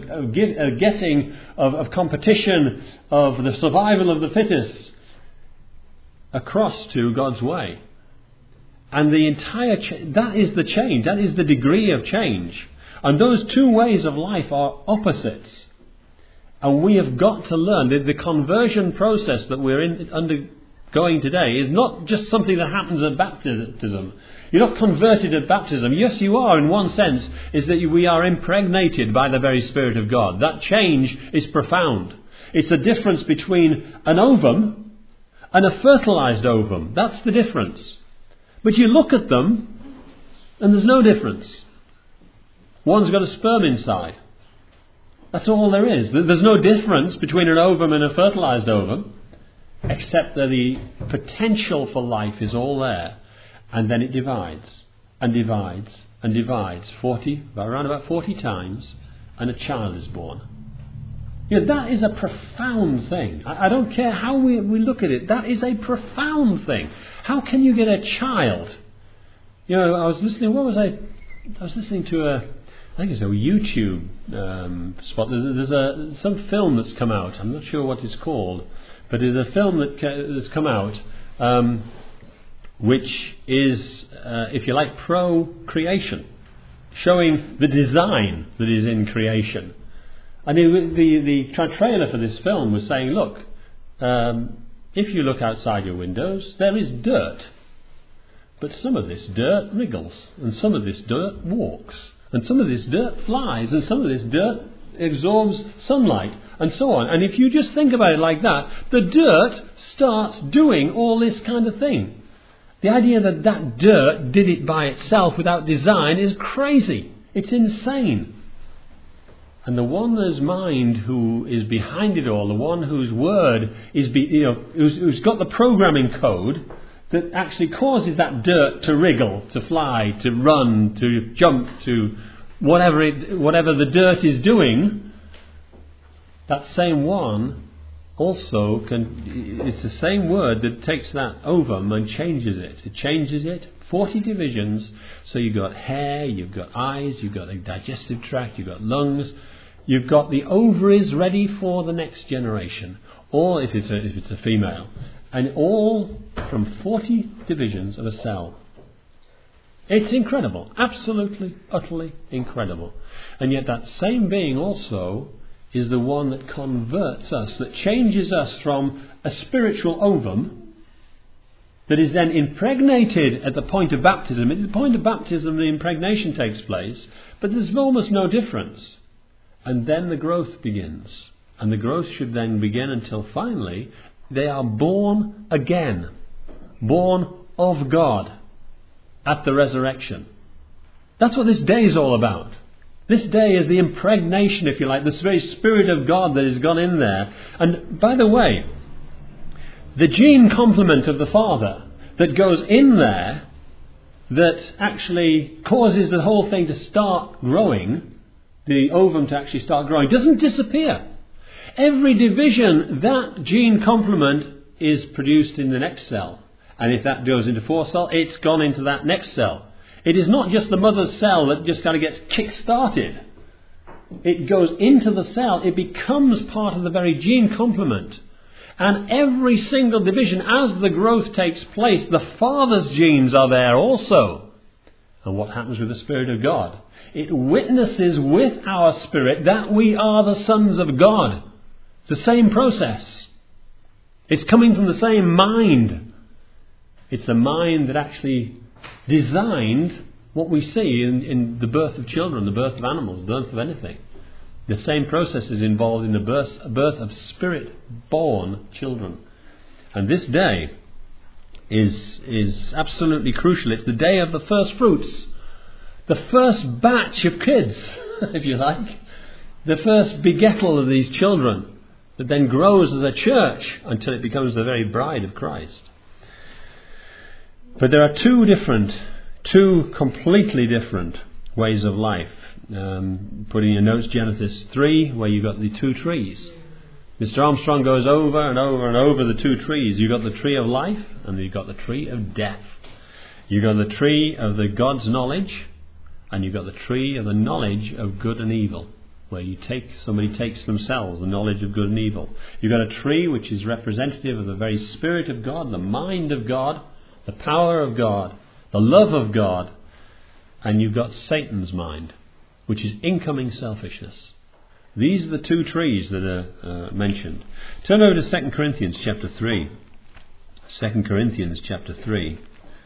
competition, of the survival of the fittest, across to God's way. And the entire that is the change. That is the degree of change. And those two ways of life are opposites. And we have got to learn that the conversion process that we're undergoing today is not just something that happens at baptism. You're not converted at baptism. Yes, you are in one sense, is that we are impregnated by the very Spirit of God. That change is profound. It's a difference between an ovum and a fertilized ovum. That's the difference. But you look at them, and there's no difference. One's got a sperm inside. That's all there is. There's no difference between an ovum and a fertilized ovum, except that the potential for life is all there. And then it divides, and divides, and divides, around about 40 times, and a child is born. That is a profound thing. I don't care how we look at it. That is a profound thing. How can you get a child? I was listening. I was listening to I think it's a YouTube spot. There's some film that's come out. I'm not sure what it's called, but there's a film that's come out, which is, if you like, pro-creation, showing the design that is in creation. And the trailer for this film was saying, look, if you look outside your windows, there is dirt. But some of this dirt wriggles, and some of this dirt walks, and some of this dirt flies, and some of this dirt absorbs sunlight, and so on. And if you just think about it like that, the dirt starts doing all this kind of thing. The idea that dirt did it by itself without design is crazy. It's insane. And the one whose mind who is behind it all, the one whose word is, who's got the programming code that actually causes that dirt to wriggle, to fly, to run, to jump, to whatever the dirt is doing, that same one also it's the same word that takes that ovum and changes it. It changes it. 40 divisions. So you've got hair, you've got eyes, you've got a digestive tract, you've got lungs. You've got the ovaries ready for the next generation, or if it's a female, and all from 40 divisions of a cell. It's incredible, absolutely, utterly incredible. And yet that same being also is the one that converts us, that changes us from a spiritual ovum that is then impregnated at the point of baptism. At the point of baptism, the impregnation takes place, but there's almost no difference. And then the growth begins. And the growth should then begin until finally they are born again. Born of God at the resurrection. That's what this day is all about. This day is the impregnation, if you like, this very Spirit of God that has gone in there. And by the way, the gene complement of the Father that goes in there, that actually causes the whole thing to start growing, the ovum to actually start growing, doesn't disappear. Every division, that gene complement is produced in the next cell. And if that goes into 4 cell, it's gone into that next cell. It is not just the mother's cell that just kind of gets kick-started. It goes into the cell. It becomes part of the very gene complement. And every single division, as the growth takes place, the Father's genes are there also. And what happens with the Spirit of God? It witnesses with our spirit that we are the sons of God. It's the same process. It's coming from the same mind. It's the mind that actually designed what we see in the birth of children, the birth of animals, the birth of anything. The same process is involved in the birth of Spirit-born children. And this day is absolutely crucial. It's the day of the first fruits. The first batch of kids, if you like. The first begettal of these children that then grows as a church until it becomes the very bride of Christ. But there are two completely different ways of life. Put in your notes Genesis 3, where you've got the 2 trees. Mr. Armstrong goes over and over and over the 2 trees. You've got the tree of life and you've got the tree of death. You've got the tree of the God's knowledge and you've got the tree of the knowledge of good and evil, where somebody takes themselves the knowledge of good and evil. You've got a tree which is representative of the very Spirit of God, the mind of God, the power of God, the love of God. And you've got Satan's mind, which is incoming selfishness. These are the 2 trees that are mentioned. Turn over to 2 Corinthians chapter 3. 2 Corinthians chapter 3.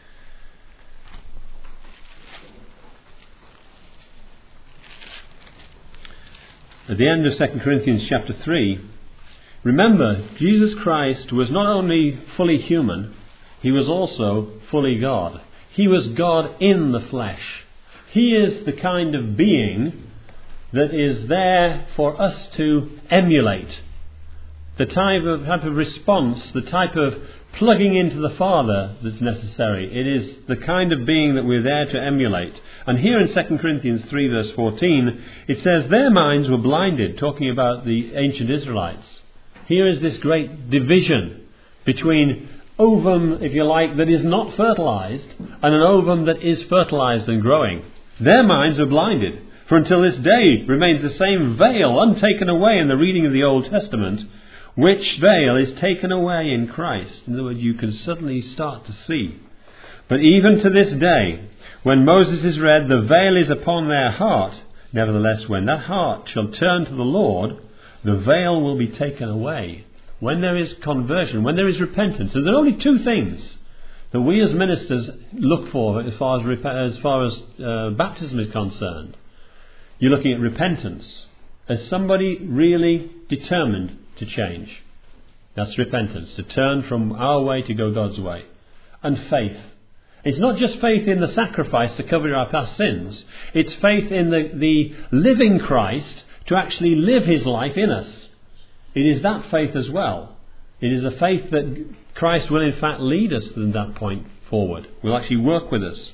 At the end of 2 Corinthians chapter 3, remember, Jesus Christ was not only fully human, he was also fully God. He was God in the flesh. He is the kind of being that is there for us to emulate. The type of response, the type of plugging into the Father that's necessary. It is the kind of being that we're there to emulate. And here in 2 Corinthians 3 verse 14, it says, their minds were blinded, talking about the ancient Israelites. Here is this great division between ovum, if you like, that is not fertilized and an ovum that is fertilized and growing. Their minds were blinded, for until this day remains the same veil untaken away in the reading of the Old Testament, which veil is taken away in Christ. In other words, you can suddenly start to see. But even to this day, when Moses is read, the veil is upon their heart. Nevertheless, when that heart shall turn to the Lord, the veil will be taken away. When there is conversion, when there is repentance. And there are only 2 things that we as ministers look for as far as baptism is concerned. You're looking at repentance. As somebody really determined to change. That's repentance, to turn from our way to go God's way. And faith. It's not just faith in the sacrifice to cover our past sins. It's faith in the living Christ to actually live his life in us. It is that faith as well. It is a faith that Christ will in fact lead us from that point forward. Will actually work with us.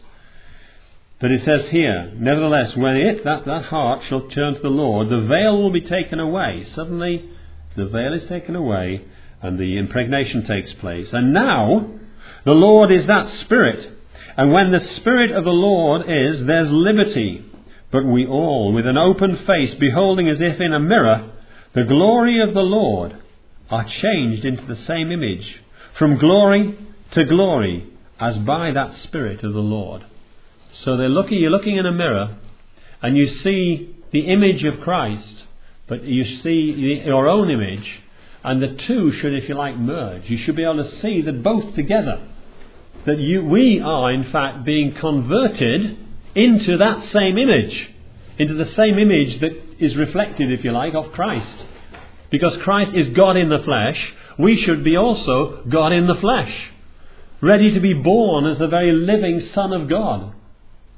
But it says here, nevertheless, when that heart shall turn to the Lord, the veil will be taken away. Suddenly, the veil is taken away and the impregnation takes place. And now, the Lord is that Spirit. And when the Spirit of the Lord is, there's liberty. But we all, with an open face, beholding as if in a mirror, the glory of the Lord, are changed into the same image, from glory to glory, as by that Spirit of the Lord. So you're looking in a mirror, and you see the image of Christ, but you see your own image, and the 2 should, if you like, merge. You should be able to see that both together, that we are in fact being converted into that same image, into the same image that is reflected, if you like, of Christ. Because Christ is God in the flesh, we should be also God in the flesh, ready to be born as the very living Son of God.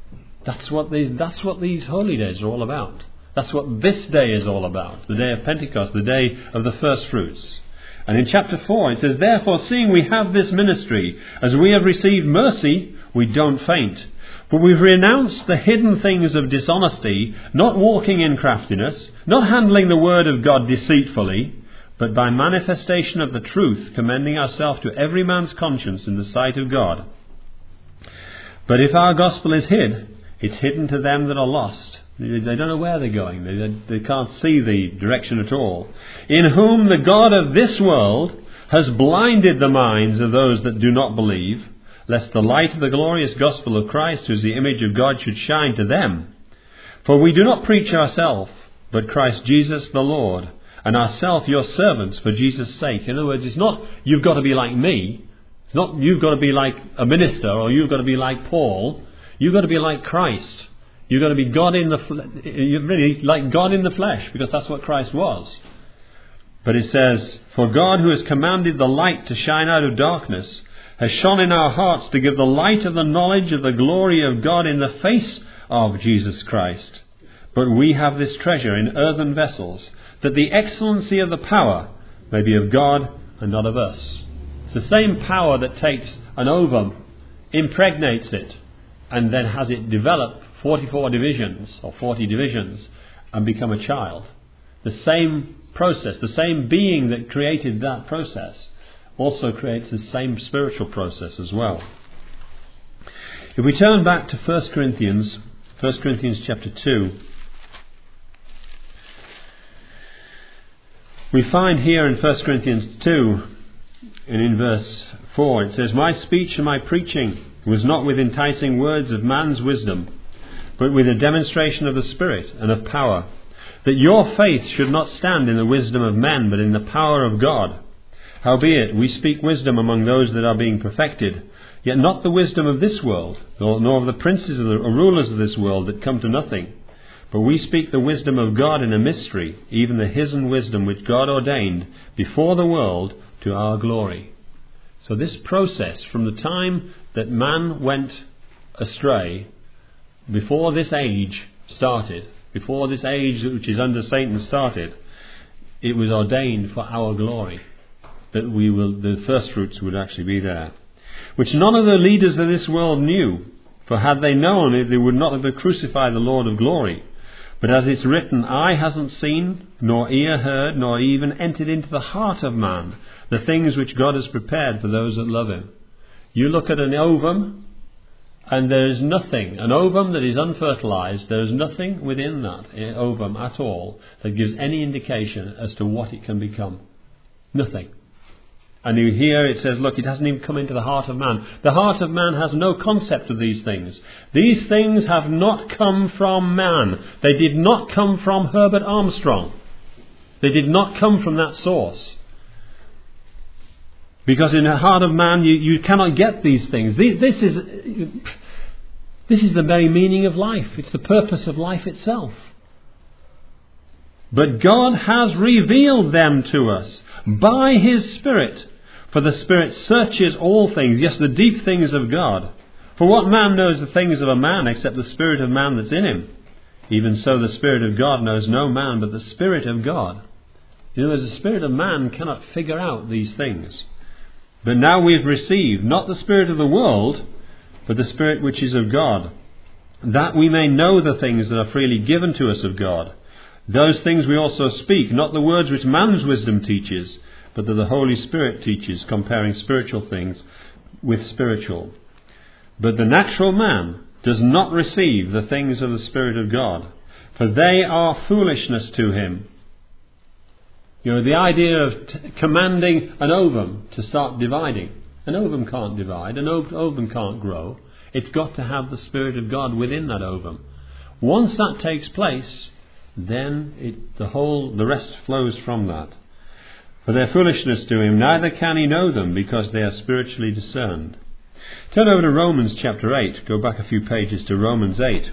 That's what these holy days are all about. That's what this day is all about. The day of Pentecost, the day of the first fruits. And in chapter 4 it says, "Therefore, seeing we have this ministry, as we have received mercy, we don't faint. But we've renounced the hidden things of dishonesty, not walking in craftiness, not handling the word of God deceitfully, but by manifestation of the truth, commending ourselves to every man's conscience in the sight of God. But if our gospel is hid, it's hidden to them that are lost." They don't know where they're going. They can't see the direction at all. "In whom the God of this world has blinded the minds of those that do not believe, lest the light of the glorious gospel of Christ, who is the image of God, should shine to them. For we do not preach ourselves, but Christ Jesus the Lord, and ourselves your servants for Jesus' sake." In other words, it's not you've got to be like me. It's not you've got to be like a minister, or you've got to be like Paul. You've got to be like Christ. You've got to be God in the really like God in the flesh, because that's what Christ was. But it says, "For God, who has commanded the light to shine out of darkness, has shone in our hearts to give the light of the knowledge of the glory of God in the face of Jesus Christ. But we have this treasure in earthen vessels, that the excellency of the power may be of God and not of us." It's the same power that takes an ovum, impregnates it, and then has it develop 44 divisions or 40 divisions and become a child. The same process, the same being that created that process also creates the same spiritual process as well. If we turn back to 1 Corinthians chapter 2, we find here in 1 Corinthians 2 and in verse 4 it says, "My speech and my preaching was not with enticing words of man's wisdom, but with a demonstration of the Spirit and of power, that your faith should not stand in the wisdom of men, but in the power of God. Howbeit, we speak wisdom among those that are being perfected, yet not the wisdom of this world, nor of the princes or rulers of this world that come to nothing. But we speak the wisdom of God in a mystery, even the hidden wisdom which God ordained before the world to our glory." So this process, from the time that man went astray, before this age started, before this age which is under Satan started, it was ordained for our glory, that the first fruits would actually be there, which none of the leaders of this world knew. For had they known it, they would not have crucified the Lord of glory. But as it's written, "Eye hasn't seen, nor ear heard, nor even entered into the heart of man, the things which God has prepared for those that love him." You look at an ovum, and there is nothing, an ovum that is unfertilized, there is nothing within that ovum at all that gives any indication as to what it can become. Nothing. And here it says, look, it hasn't even come into the heart of man. The heart of man has no concept of these things. These things have not come from man. They did not come from Herbert Armstrong. They did not come from that source. Because in the heart of man, you cannot get these things. This is the very meaning of life. It's the purpose of life itself. But God has revealed them to us by His Spirit. For the Spirit searches all things, yes, the deep things of God. For what man knows the things of a man except the spirit of man that's in him? Even so the Spirit of God knows no man but the Spirit of God. In other words, the spirit of man cannot figure out these things. But now we've received not the spirit of the world, but the Spirit which is of God, that we may know the things that are freely given to us of God. Those things we also speak, not the words which man's wisdom teaches, but that the Holy Spirit teaches, comparing spiritual things with spiritual. But the natural man does not receive the things of the Spirit of God, for they are foolishness to him. You know, the idea of commanding an ovum to start dividing. An ovum can't divide, an ovum can't grow. It's got to have the Spirit of God within that ovum. Once that takes place, then the rest flows from that. For their foolishness to him, neither can he know them, because they are spiritually discerned. Turn over to Romans chapter 8. Go back a few pages to Romans 8.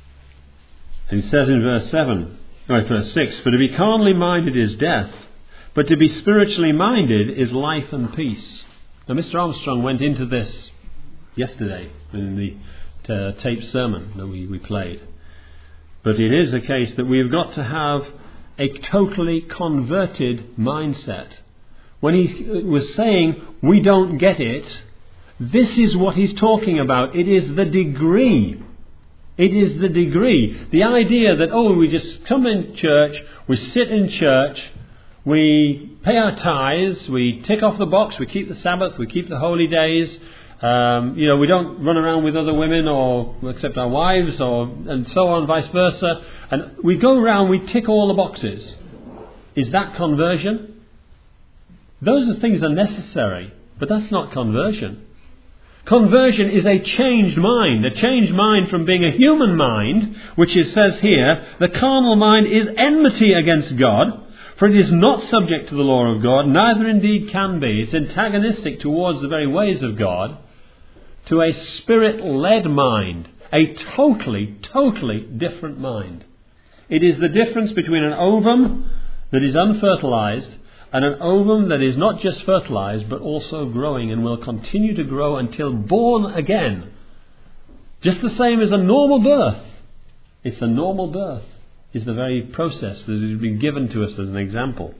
And it says in verse 6, "For to be carnally minded is death, But to be spiritually minded is life and peace. Now, Mr. Armstrong went into this yesterday in the tape sermon that we played. But it is a case that we've got to have a totally converted mindset. When he was saying, we don't get it, this is what he's talking about. It is the degree. It is the degree. The idea that, we just come in church, we sit in church, we pay our tithes, we tick off the box, we keep the Sabbath, we keep the holy days. We don't run around with other women or except our wives, and so on, vice versa. And we go around, we tick all the boxes. Is that conversion? Those are things that are necessary, but that's not conversion. Conversion is a changed mind from being a human mind, which it says here, the carnal mind is enmity against God, for it is not subject to the law of God, neither indeed can be. It's antagonistic towards the very ways of God, to a spirit-led mind, a totally, totally different mind. It is the difference between an ovum that is unfertilized and an ovum that is not just fertilized but also growing and will continue to grow until born again. Just the same as a normal birth. It's a normal birth. Is the very process that has been given to us as an example.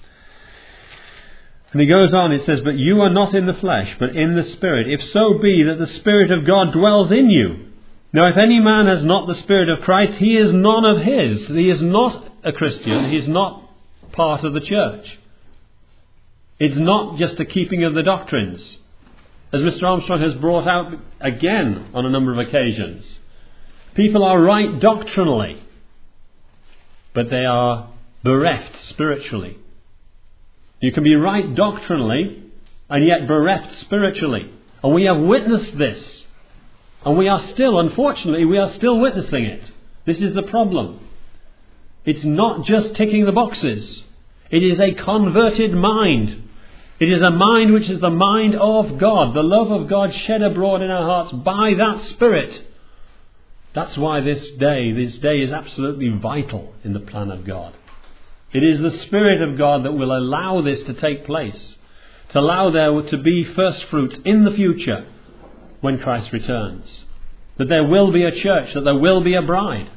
And he goes on, it says, but you are not in the flesh, but in the Spirit, if so be that the Spirit of God dwells in you. Now if any man has not the Spirit of Christ, he is none of his. He is not a Christian, he is not part of the church. It's not just a keeping of the doctrines, as Mr. Armstrong has brought out again on a number of occasions. People are right doctrinally, but they are bereft spiritually. You can be right doctrinally and yet bereft spiritually. And we have witnessed this. And we are still, unfortunately, witnessing it. This is the problem. It's not just ticking the boxes. It is a converted mind. It is a mind which is the mind of God. The love of God shed abroad in our hearts by that Spirit. That's why this day is absolutely vital in the plan of God. It is the Spirit of God that will allow this to take place, to allow there to be first fruits in the future when Christ returns. That there will be a church, that there will be a bride.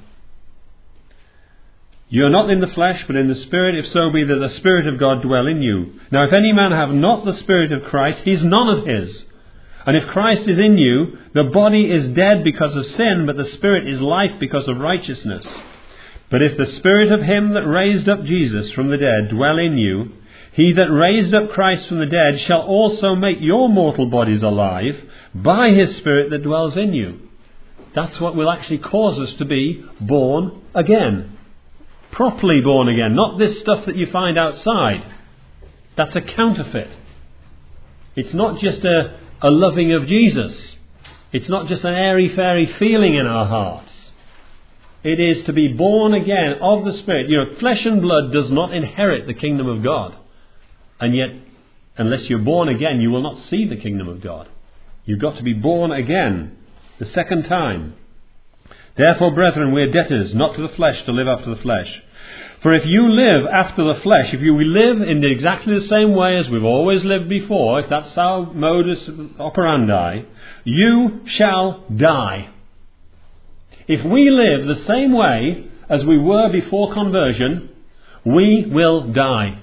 You are not in the flesh, but in the Spirit, if so be that the Spirit of God dwell in you. Now if any man have not the Spirit of Christ, he is none of his. And if Christ is in you, the body is dead because of sin, but the Spirit is life because of righteousness. But if the Spirit of him that raised up Jesus from the dead dwell in you, he that raised up Christ from the dead shall also make your mortal bodies alive by his Spirit that dwells in you. That's what will actually cause us to be born again. Properly born again. Not this stuff that you find outside. That's a counterfeit. It's not just a loving of Jesus. It's not just an airy-fairy feeling in our hearts. It is to be born again of the Spirit. Flesh and blood does not inherit the kingdom of God. And yet, unless you're born again, you will not see the kingdom of God. You've got to be born again, the second time. Therefore, brethren, we are debtors, not to the flesh, to live after the flesh. For if you live after the flesh, if you live in exactly the same way as we've always lived before, if that's our modus operandi, you shall die. If we live the same way as we were before conversion, we will die.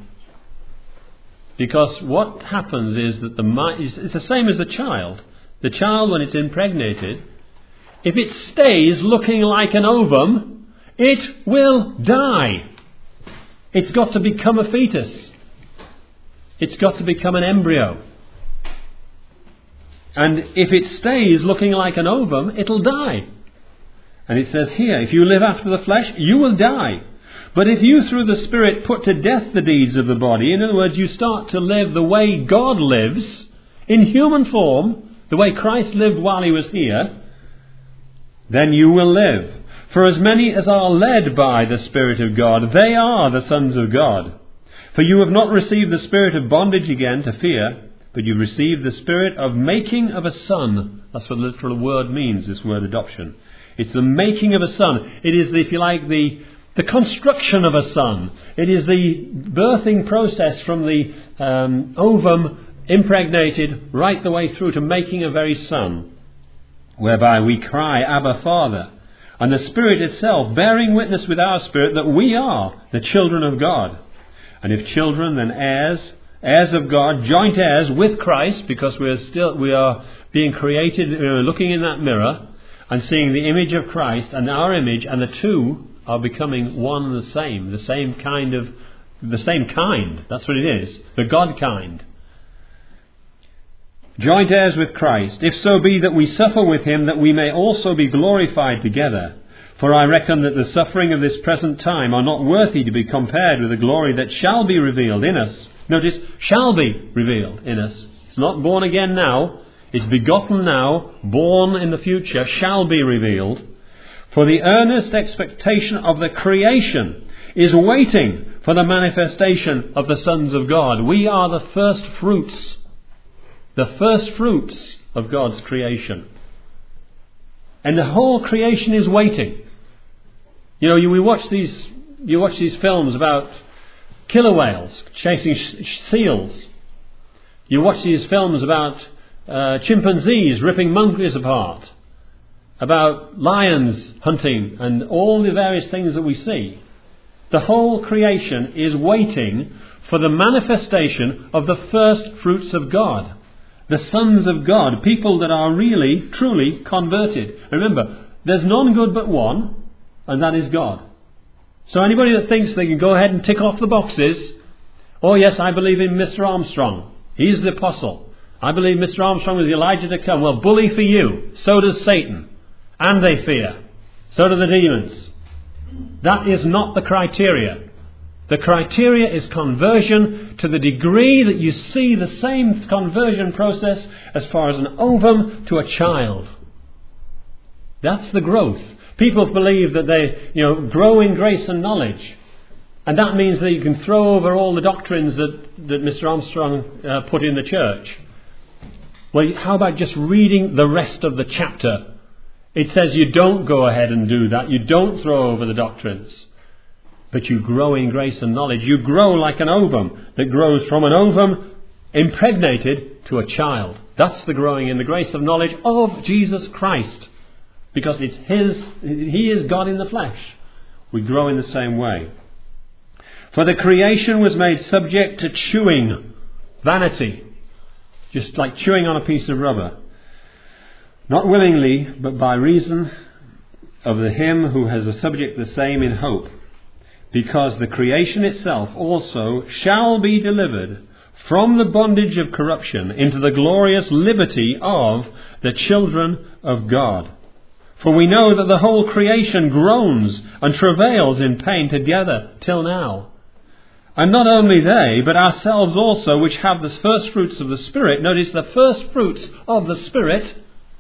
Because what happens is that the mind, it's the same as the child. The child, when it's impregnated, if it stays looking like an ovum, it will die. It's got to become a fetus. It's got to become an embryo. And if it stays looking like an ovum, it'll die. And it says here, if you live after the flesh, you will die. But if you through the Spirit put to death the deeds of the body, in other words, you start to live the way God lives, in human form, the way Christ lived while he was here, then you will live. For as many as are led by the Spirit of God, they are the sons of God. For you have not received the spirit of bondage again to fear, but you received the spirit of making of a son. That's what the literal word means, this word adoption. It's the making of a son. It is, if you like, the the construction of a son. It is the birthing process from the ovum impregnated right the way through to making a very son, whereby we cry, Abba, Father. And the Spirit itself bearing witness with our spirit that we are the children of God. And if children, then heirs, heirs of God, joint heirs with Christ, because we are being created, looking in that mirror and seeing the image of Christ and our image, and the two are becoming one and the same kind. That's what it is, the God kind. Joint heirs with Christ, if so be that we suffer with him, that we may also be glorified together. For I reckon that the suffering of this present time are not worthy to be compared with the glory that shall be revealed in us. Notice, shall be revealed in us. It's not born again now. It's begotten now, born in the future, shall be revealed. For the earnest expectation of the creation is waiting for the manifestation of the sons of God. We are the first fruits. The first fruits of God's creation. And the whole creation is waiting. You watch these films about killer whales chasing seals. You watch these films about chimpanzees ripping monkeys apart, about lions hunting, and all the various things that we see. The whole creation is waiting for the manifestation of the first fruits of God. The sons of God, people that are really, truly converted. Remember, there's none good but one, and that is God. So anybody that thinks they can go ahead and tick off the boxes, oh yes, I believe in Mr. Armstrong. He's the apostle. I believe Mr. Armstrong was Elijah to come. Well, bully for you. So does Satan. And they fear. So do the demons. That is not the criteria. The criteria is conversion to the degree that you see the same conversion process as far as an ovum to a child. That's the growth. People believe that they grow in grace and knowledge. And that means that you can throw over all the doctrines that Mr. Armstrong put in the church. Well, how about just reading the rest of the chapter? It says you don't go ahead and do that. You don't throw over the doctrines. But you grow in grace and knowledge. You grow like an ovum that grows from an ovum impregnated to a child. That's the growing in the grace of knowledge of Jesus Christ. Because it's He is God in the flesh. We grow in the same way. For the creation was made subject to chewing, vanity, just like chewing on a piece of rubber. Not willingly, but by reason of him who has a subject the same in hope. Because the creation itself also shall be delivered from the bondage of corruption into the glorious liberty of the children of God. For we know that the whole creation groans and travails in pain together till now. And not only they, but ourselves also, which have the first fruits of the Spirit. Notice the first fruits of the Spirit.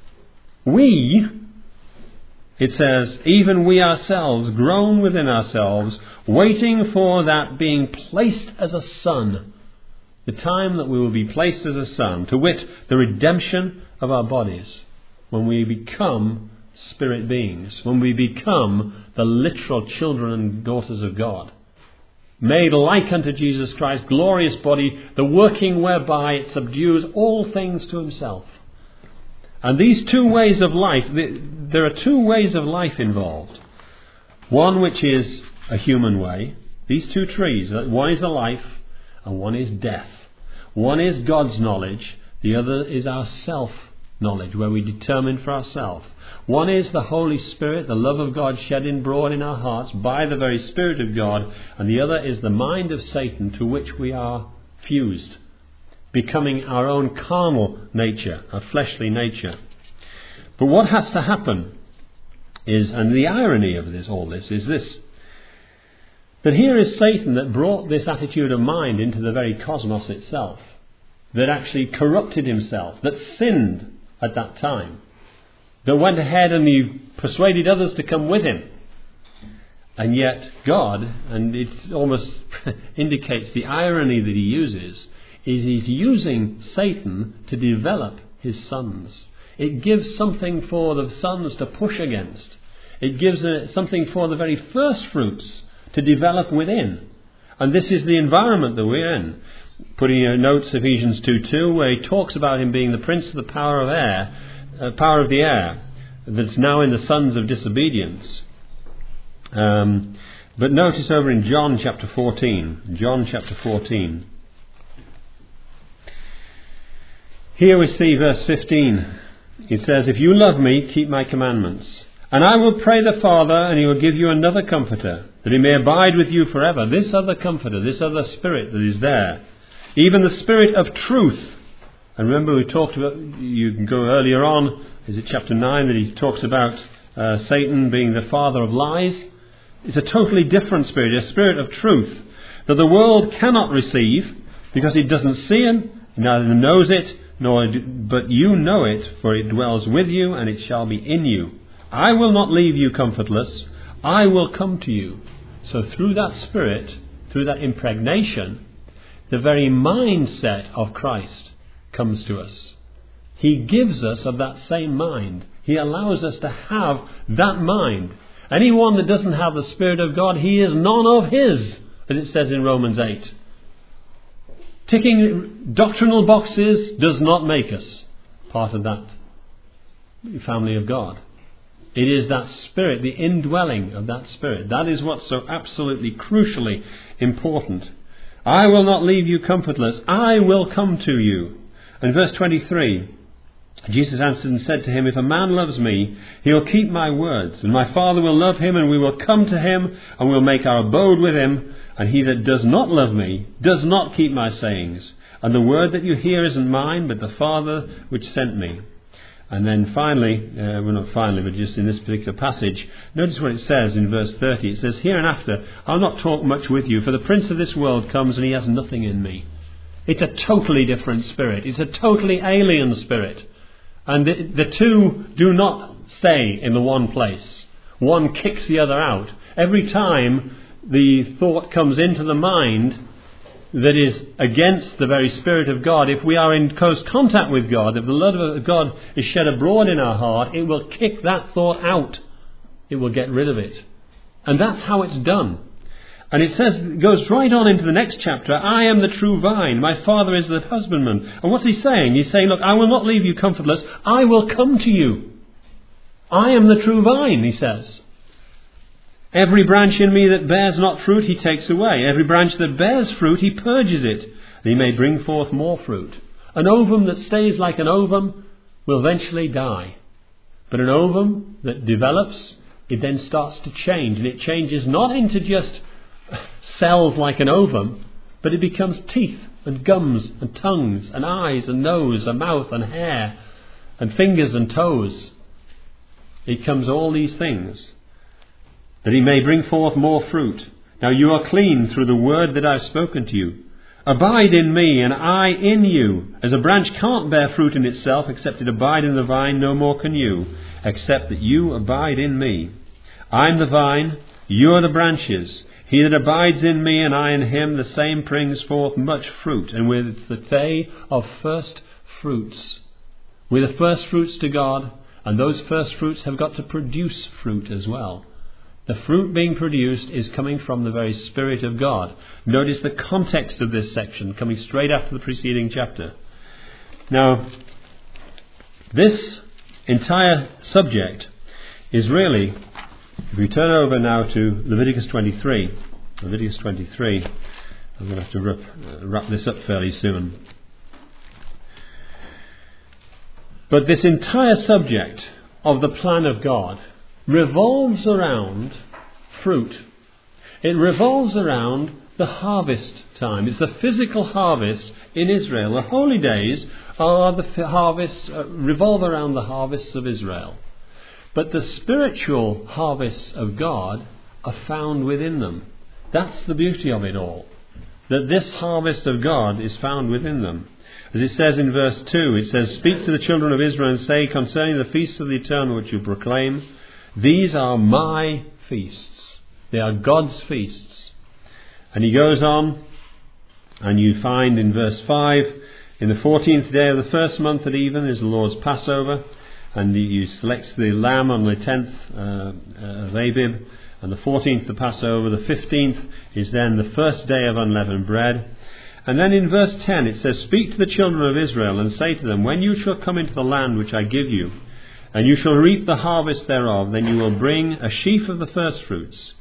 It says, even we ourselves groan within ourselves, waiting for that being placed as a son. The time that we will be placed as a son, to wit, the redemption of our bodies. When we become spirit beings. When we become the literal children and daughters of God. Made like unto Jesus Christ, glorious body, the working whereby it subdues all things to himself. And these two ways of life, there are two ways of life involved. One which is a human way. These two trees, one is a life and one is death. One is God's knowledge, the other is our self-knowledge, where we determine for ourselves. One is the Holy Spirit, the love of God shed abroad in our hearts by the very Spirit of God, and the other is the mind of Satan to which we are fused, becoming our own carnal nature, our fleshly nature. But what has to happen is, and the irony of all this is this, that here is Satan that brought this attitude of mind into the very cosmos itself, that actually corrupted himself, that sinned at that time, that went ahead and he persuaded others to come with him. And yet God, and it almost indicates the irony that he uses, is he's using Satan to develop his sons. It gives something for the sons to push against. It gives something for the very first fruits to develop within. And this is the environment that we're in. Putting in your notes Ephesians 2:2, where he talks about him being the prince of the power of the air, that's now in the sons of disobedience. But notice over in John chapter 14. John chapter 14. Here we see verse 15. It says, "If you love me, keep my commandments. And I will pray the Father, and he will give you another comforter, that he may abide with you forever." This other comforter, this other spirit that is there. Even the Spirit of truth. And remember we talked about, you can go earlier on, is it chapter 9, that he talks about Satan being the father of lies. It's a totally different spirit, a spirit of truth, that the world cannot receive, because it doesn't see him, neither knows it, but you know it, for it dwells with you, and it shall be in you. I will not leave you comfortless, I will come to you. So through that spirit, through that impregnation, the very mindset of Christ comes to us. He gives us of that same mind. He allows us to have that mind. Anyone that doesn't have the Spirit of God, he is none of his, as it says in Romans 8. Ticking doctrinal boxes does not make us part of that family of God. It is that Spirit, the indwelling of that Spirit. That is what's so absolutely crucially important. I will not leave you comfortless, I will come to you. And verse 23, Jesus answered and said to him, "If a man loves me, he will keep my words, and my Father will love him, and we will come to him, and will make our abode with him. And he that does not love me does not keep my sayings. And the word that you hear isn't mine, but the Father which sent me." And then finally, but just in this particular passage, notice what it says in verse 30. It says, "Hereinafter I'll not talk much with you, for the prince of this world comes, and he has nothing in me." It's a totally different spirit. It's a totally alien spirit. And the two do not stay in the one place. One kicks the other out. Every time the thought comes into the mind that is against the very Spirit of God, if we are in close contact with God, if the love of God is shed abroad in our heart, it will kick that thought out. It will get rid of it. And that's how it's done. And it says, it goes right on into the next chapter, "I am the true vine, my Father is the husbandman." And what's he saying? He's saying, look, I will not leave you comfortless, I will come to you. I am the true vine, he says. "Every branch in me that bears not fruit, he takes away. Every branch that bears fruit, he purges it, that he may bring forth more fruit." An ovum that stays like an ovum will eventually die. But an ovum that develops, it then starts to change. And it changes not into just cells like an ovum, but it becomes teeth and gums and tongues and eyes and nose and mouth and hair and fingers and toes. It comes all these things, that he may bring forth more fruit. Now you are clean through the word that I have spoken to you. Abide in me, and I in you. As a branch can't bear fruit in itself, except it abide in the vine, no more can you, except that you abide in me. I am the vine, you are the branches. He that abides in me, and I in him, the same brings forth much fruit. And we're the day of first fruits. We're the first fruits to God, and those first fruits have got to produce fruit as well. The fruit being produced is coming from the very Spirit of God. Notice the context of this section, coming straight after the preceding chapter. Now, this entire subject is really, if we turn over now to Leviticus 23, I'm going to have to wrap this up fairly soon. But this entire subject of the plan of God revolves around fruit. It revolves around the harvest time. It's the physical harvest in Israel. The holy days are the harvests, revolve around the harvests of Israel. But the spiritual harvests of God are found within them. That's the beauty of it all. That this harvest of God is found within them. As it says in verse 2, it says, "Speak to the children of Israel and say concerning the feasts of the eternal which you proclaim, these are my feasts." They are God's feasts. And he goes on, and you find in verse 5, "In the 14th day of the first month at even is the Lord's Passover." And he selects the lamb on the 10th of Abib, And the 14th, the Passover. The 15th is then the first day of unleavened bread. And then in verse 10 it says, "Speak to the children of Israel and say to them, when you shall come into the land which I give you, and you shall reap the harvest thereof, then you will bring a sheaf of the first fruits,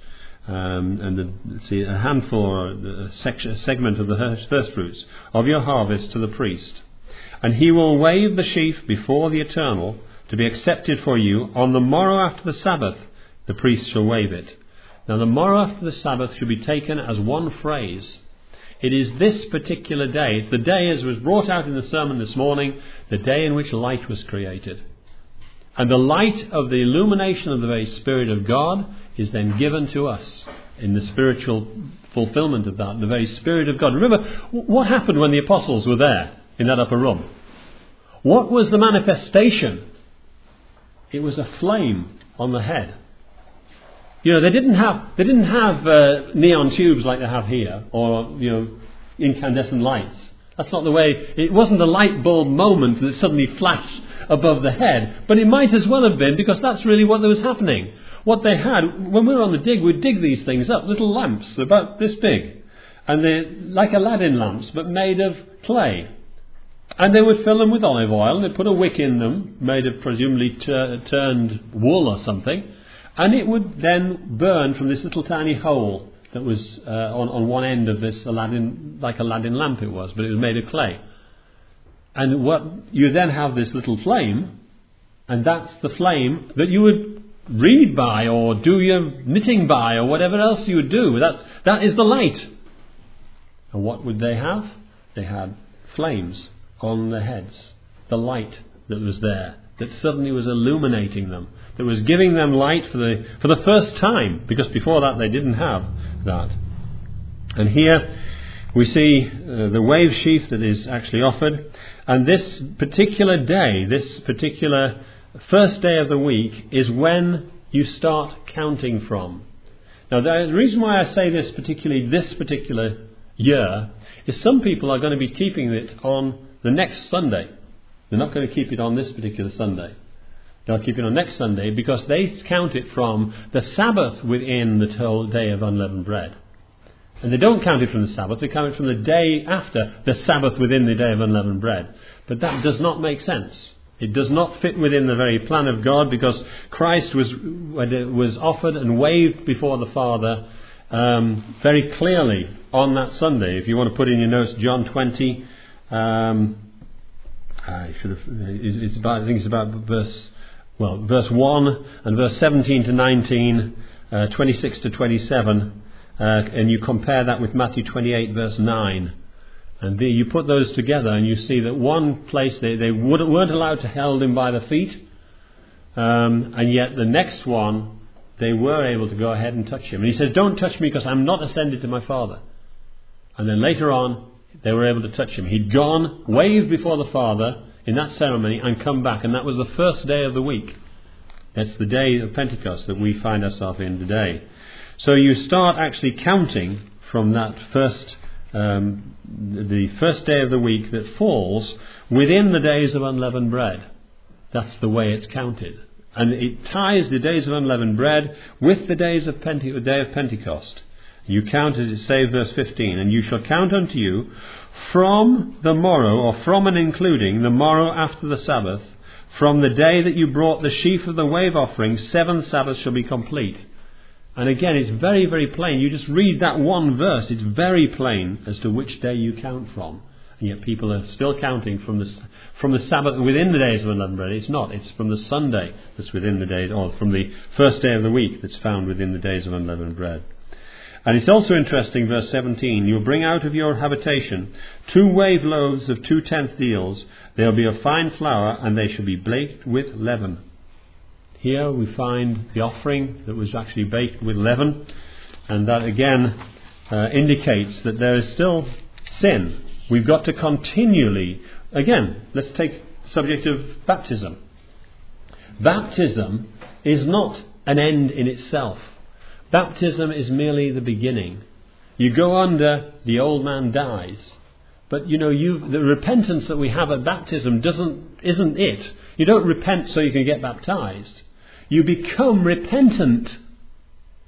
a handful or a segment of the first fruits of your harvest to the priest. And he will wave the sheaf before the Eternal to be accepted for you. On the morrow after the Sabbath, the priest shall wave it." Now the morrow after the Sabbath should be taken as one phrase. It is this particular day. It's the day, as was brought out in the sermon this morning, the day in which light was created. And the light of the illumination of the very Spirit of God is then given to us in the spiritual fulfillment of that, the very Spirit of God. Remember, what happened when the apostles were there in that upper room? What was the manifestation? It was a flame on the head. You know, they didn't have neon tubes like they have here, or, you know, incandescent lights. That's not the way. It wasn't a light bulb moment that suddenly flashed above the head, but it might as well have been, because that's really what was happening. What they had, when we were on the dig, we'd dig these things up, little lamps about this big, and they're like Aladdin lamps, but made of clay. And they would fill them with olive oil, and they'd put a wick in them, made of presumably turned wool or something, and it would then burn from this little tiny hole that was on one end of this Aladdin, like Aladdin lamp it was, but it was made of clay. And what you then have this little flame, and that's the flame that you would read by, or do your knitting by, or whatever else you would do. That is the light. And what would they have? They had flames on their heads. The light that was there, that suddenly was illuminating them, that was giving them light for the first time, because before that they didn't have that. And here we see the wave sheaf that is actually offered. And this particular day, this particular first day of the week, is when you start counting from. Now the reason why I say this particular year is some people are going to be keeping it on the next Sunday. They're not going to keep it on this particular Sunday. They'll keep it on next Sunday because they count it from the Sabbath within the whole day of unleavened bread. And they don't count it from the Sabbath, they count it from the day after the Sabbath within the day of unleavened bread. But that does not make sense. It does not fit within the very plan of God, because Christ was offered and waved before the Father very clearly on that Sunday. If you want to put in your notes, John 20, I think it's about verse 1 and verse 17 to 19, 26 to 27. And you compare that with Matthew 28 verse 9, and you put those together and you see that one place they weren't allowed to hold him by the feet, and yet the next one they were able to go ahead and touch him. And he says, "Don't touch me, because I'm not ascended to my Father." And then later on they were able to touch him. He'd gone, waved before the Father in that ceremony, and come back, and that was the first day of the week. That's the day of Pentecost that we find ourselves in today. So you start actually counting from that the first day of the week that falls within the days of unleavened bread. That's the way it's counted. And it ties the days of unleavened bread with the days of the day of Pentecost. You count it, it says verse 15, "And you shall count unto you from the morrow," or from and including the morrow after the Sabbath, "from the day that you brought the sheaf of the wave offering, 7 Sabbaths shall be complete." And again, it's very, very plain. You just read that one verse, it's very plain as to which day you count from. And yet people are still counting from the Sabbath within the days of unleavened bread. It's not. It's from the Sunday that's within the days, or from the first day of the week that's found within the days of unleavened bread. And it's also interesting, verse 17, "You'll bring out of your habitation 2 wave loaves of 2/10 deals. They'll be of fine flour, and they shall be baked with leaven." Here we find the offering that was actually baked with leaven, and that again indicates that there is still sin. We've got to continually, again, let's take the subject of baptism. Baptism is not an end in itself. Baptism is merely the beginning. You go under, the old man dies. But the repentance that we have at baptism isn't it. You don't repent so you can get baptized. You become repentant.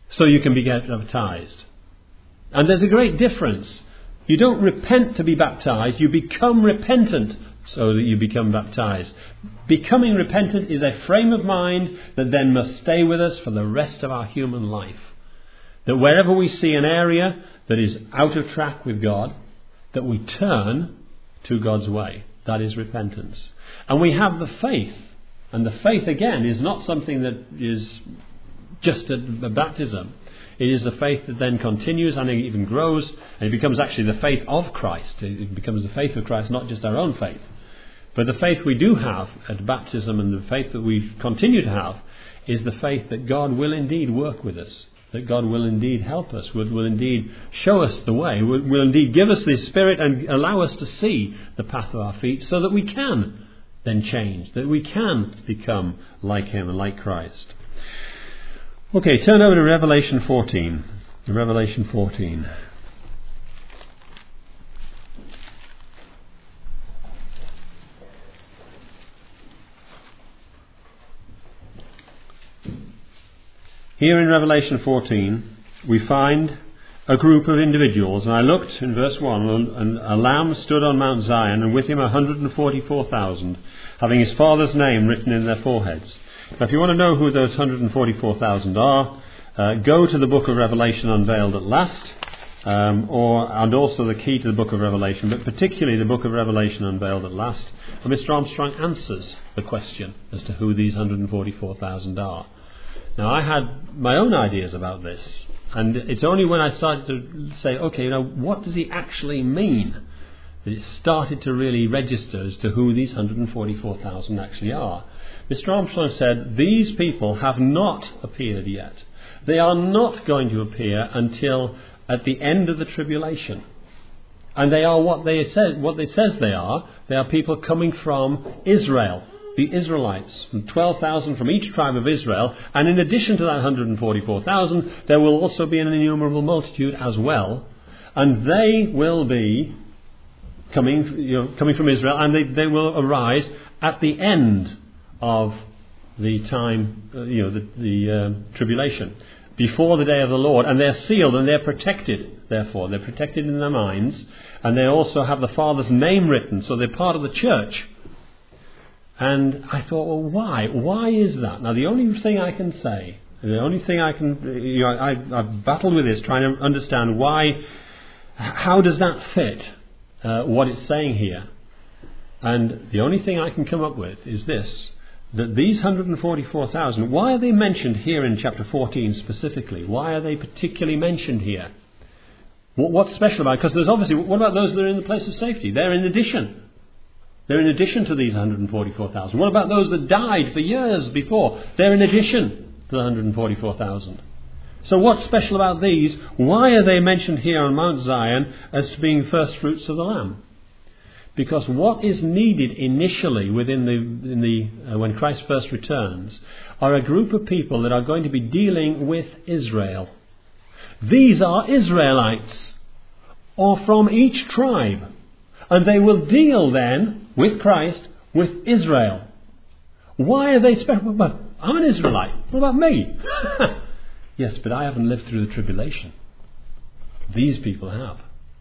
so you can be baptized. And there's a great difference. You don't repent to be baptized, you become repentant so that you become baptized. Becoming repentant is a frame of mind that then must stay with us for the rest of our human life. That wherever we see an area that is out of track with God, that we turn to God's way. That is repentance. And we have the faith. And the faith, again, is not something that is just a baptism. It is the faith that then continues and it even grows, and it becomes actually the faith of Christ. It becomes the faith of Christ, not just our own faith. But the faith we do have at baptism, and the faith that we continue to have, is the faith that God will indeed work with us, that God will indeed help us, will indeed show us the way, will indeed give us the Spirit and allow us to see the path of our feet, so that we can then change, that we can become like Him and like Christ. Okay, turn over to Revelation 14. Revelation 14. Here in Revelation 14, we find a group of individuals, and I looked in verse 1, and a lamb stood on Mount Zion, and with him 144,000, having his Father's name written in their foreheads. Now, if you want to know who those 144,000 are, go to the book of Revelation Unveiled at Last, and also the key to the book of Revelation, but particularly the book of Revelation Unveiled at Last. And Mr. Armstrong answers the question as to who these 144,000 are. Now, I had my own ideas about this, and it's only when I started to say, okay, what does he actually mean, that it started to really register as to who these 144,000 actually are. Mr. Armstrong said, these people have not appeared yet. They are not going to appear until at the end of the tribulation. And they are what it says they are. They are people coming from Israel, the Israelites, 12,000 from each tribe of Israel. And in addition to that 144,000, there will also be an innumerable multitude as well. And they will be coming from Israel, and they will arise at the end of the time, the tribulation, before the day of the Lord, and they're sealed and they're protected. Therefore, they're protected in their minds, and they also have the Father's name written, so they're part of the church. And I thought, well, why? Why is that? Now, the only thing I can say, I've battled with this, trying to understand why. How does that fit what it's saying here? And the only thing I can come up with is this: that these 144,000, why are they mentioned here in chapter 14 specifically? Why are they particularly mentioned here? What's special about it? Because there's obviously, what about those that are in the place of safety? They're in addition. They're in addition to these 144,000. What about those that died for years before? They're in addition to the 144,000. So what's special about these? Why are they mentioned here on Mount Zion as being first fruits of the Lamb? Because what is needed initially when Christ first returns are a group of people that are going to be dealing with Israel. These are Israelites, or from each tribe, and they will deal then with Christ, with Israel. Why are they special? Well, I'm an Israelite. What about me? Yes, but I haven't lived through the tribulation. These people have.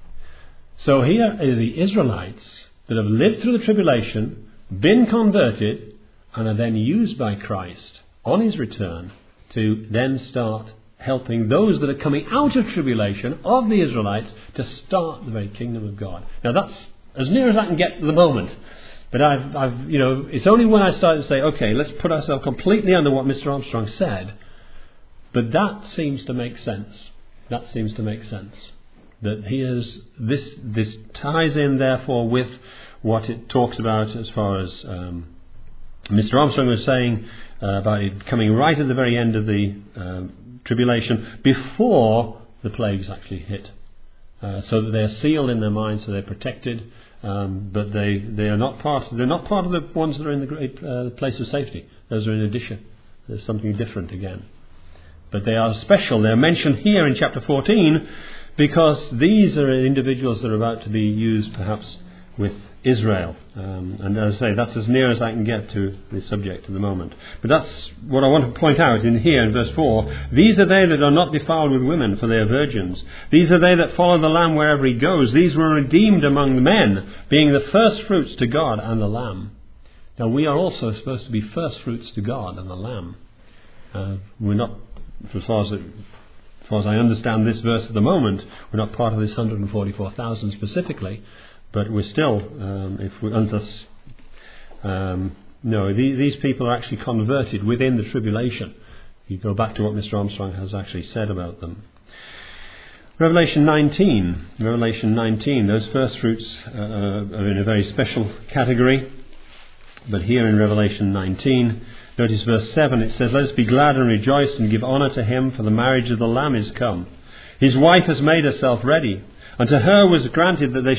So here are the Israelites that have lived through the tribulation, been converted, and are then used by Christ on His return to then start helping those that are coming out of tribulation, of the Israelites, to start the very kingdom of God. Now that's as near as I can get at the moment. But it's only when I started to say, okay, let's put ourselves completely under what Mr. Armstrong said. But that seems to make sense. That seems to make sense. That this ties in, therefore, with what it talks about as far as Mr. Armstrong was saying about it coming right at the very end of the tribulation, before the plagues actually hit, so that they are sealed in their minds, so they're protected, but they are not part. They're not part of the ones that are in the great place of safety. Those are in addition. There's something different again. But they are special. They're mentioned here in chapter 14 because these are individuals that are about to be used perhaps with Israel. And as I say, that's as near as I can get to the subject at the moment. But that's what I want to point out in here in verse 4. These are they that are not defiled with women, for they are virgins. These are they that follow the Lamb wherever he goes. These were redeemed among the men, being the first fruits to God and the Lamb. Now we are also supposed to be first fruits to God and the Lamb. We're not, as far as I understand this verse at the moment, we're not part of this 144,000 specifically, but we're still, these people are actually converted within the tribulation. You go back to what Mr. Armstrong has actually said about them. Revelation 19, those first fruits are in a very special category. But here in Revelation 19, notice verse 7, it says, "Let us be glad and rejoice and give honour to him, for the marriage of the Lamb is come. His wife has made herself ready. And to her was granted that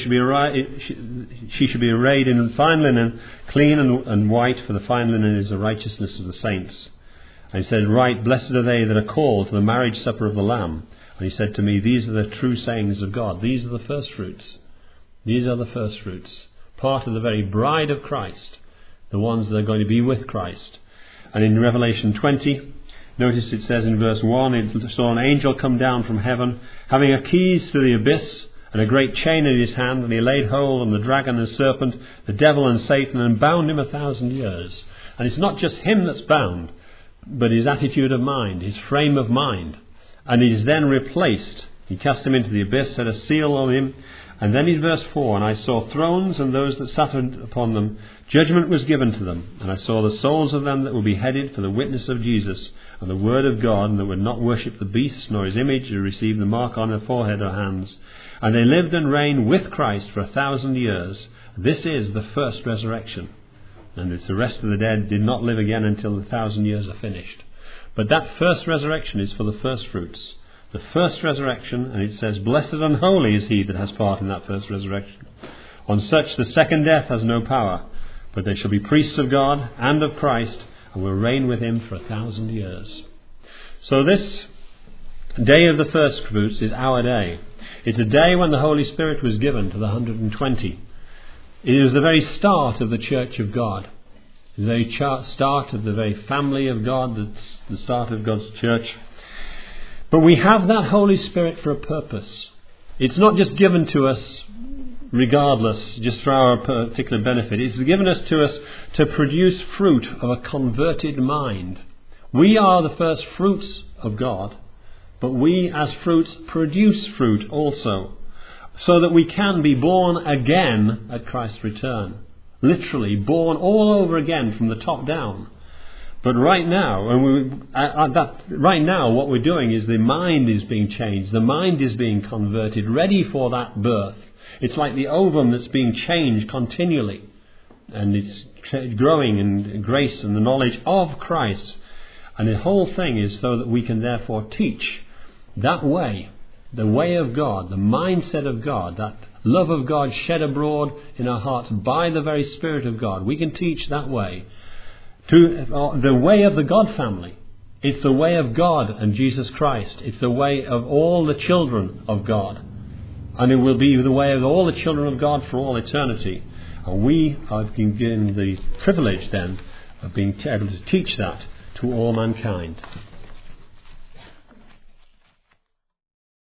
she should be arrayed in fine linen, clean and white, for the fine linen is the righteousness of the saints." And he said, "Right, blessed are they that are called to the marriage supper of the Lamb." And he said to me, "These are the true sayings of God." These are the first fruits. These are the first fruits. Part of the very bride of Christ. The ones that are going to be with Christ. And in Revelation 20, notice it says in verse 1, "It saw an angel come down from heaven, having a keys to the abyss, and a great chain in his hand, and he laid hold on the dragon and serpent, the devil and Satan, and bound him 1,000 years. And it's not just him that's bound, but his attitude of mind, his frame of mind. And he is then replaced. He cast him into the abyss, set a seal on him. And then in verse 4, "And I saw thrones, and those that sat upon them. Judgment was given to them. And I saw the souls of them that were beheaded for the witness of Jesus and the word of God, and that would not worship the beast nor his image, or receive the mark on their forehead or hands. And they lived and reigned with Christ for 1,000 years. This is the first resurrection." And it's the rest of the dead did not live again until the 1,000 years are finished. But that first resurrection is for the first fruits. The first resurrection, and it says, "Blessed and holy is he that has part in that first resurrection. On such the second death has no power, but they shall be priests of God and of Christ, and will reign with him for 1,000 years." So this day of the first fruits is our day. It's a day when the Holy Spirit was given to the 120. It is the very start of the church of God. The very start of the very family of God, the start of God's church. But we have that Holy Spirit for a purpose. It's not just given to us regardless, just for our particular benefit. It's given to us to produce fruit of a converted mind. We are the first fruits of God, but we as fruits produce fruit also, so that we can be born again at Christ's return. Literally born all over again from the top down. But right now, what we're doing is the mind is being changed. The mind is being converted, ready for that birth. It's like the ovum that's being changed continually. And it's growing in grace and the knowledge of Christ. And the whole thing is so that we can therefore teach that way, the way of God, the mindset of God, that love of God shed abroad in our hearts by the very Spirit of God. We can teach that way. To the way of the God family. It's the way of God and Jesus Christ. It's the way of all the children of God. And it will be the way of all the children of God for all eternity. And we are being given the privilege then of being able to teach that to all mankind.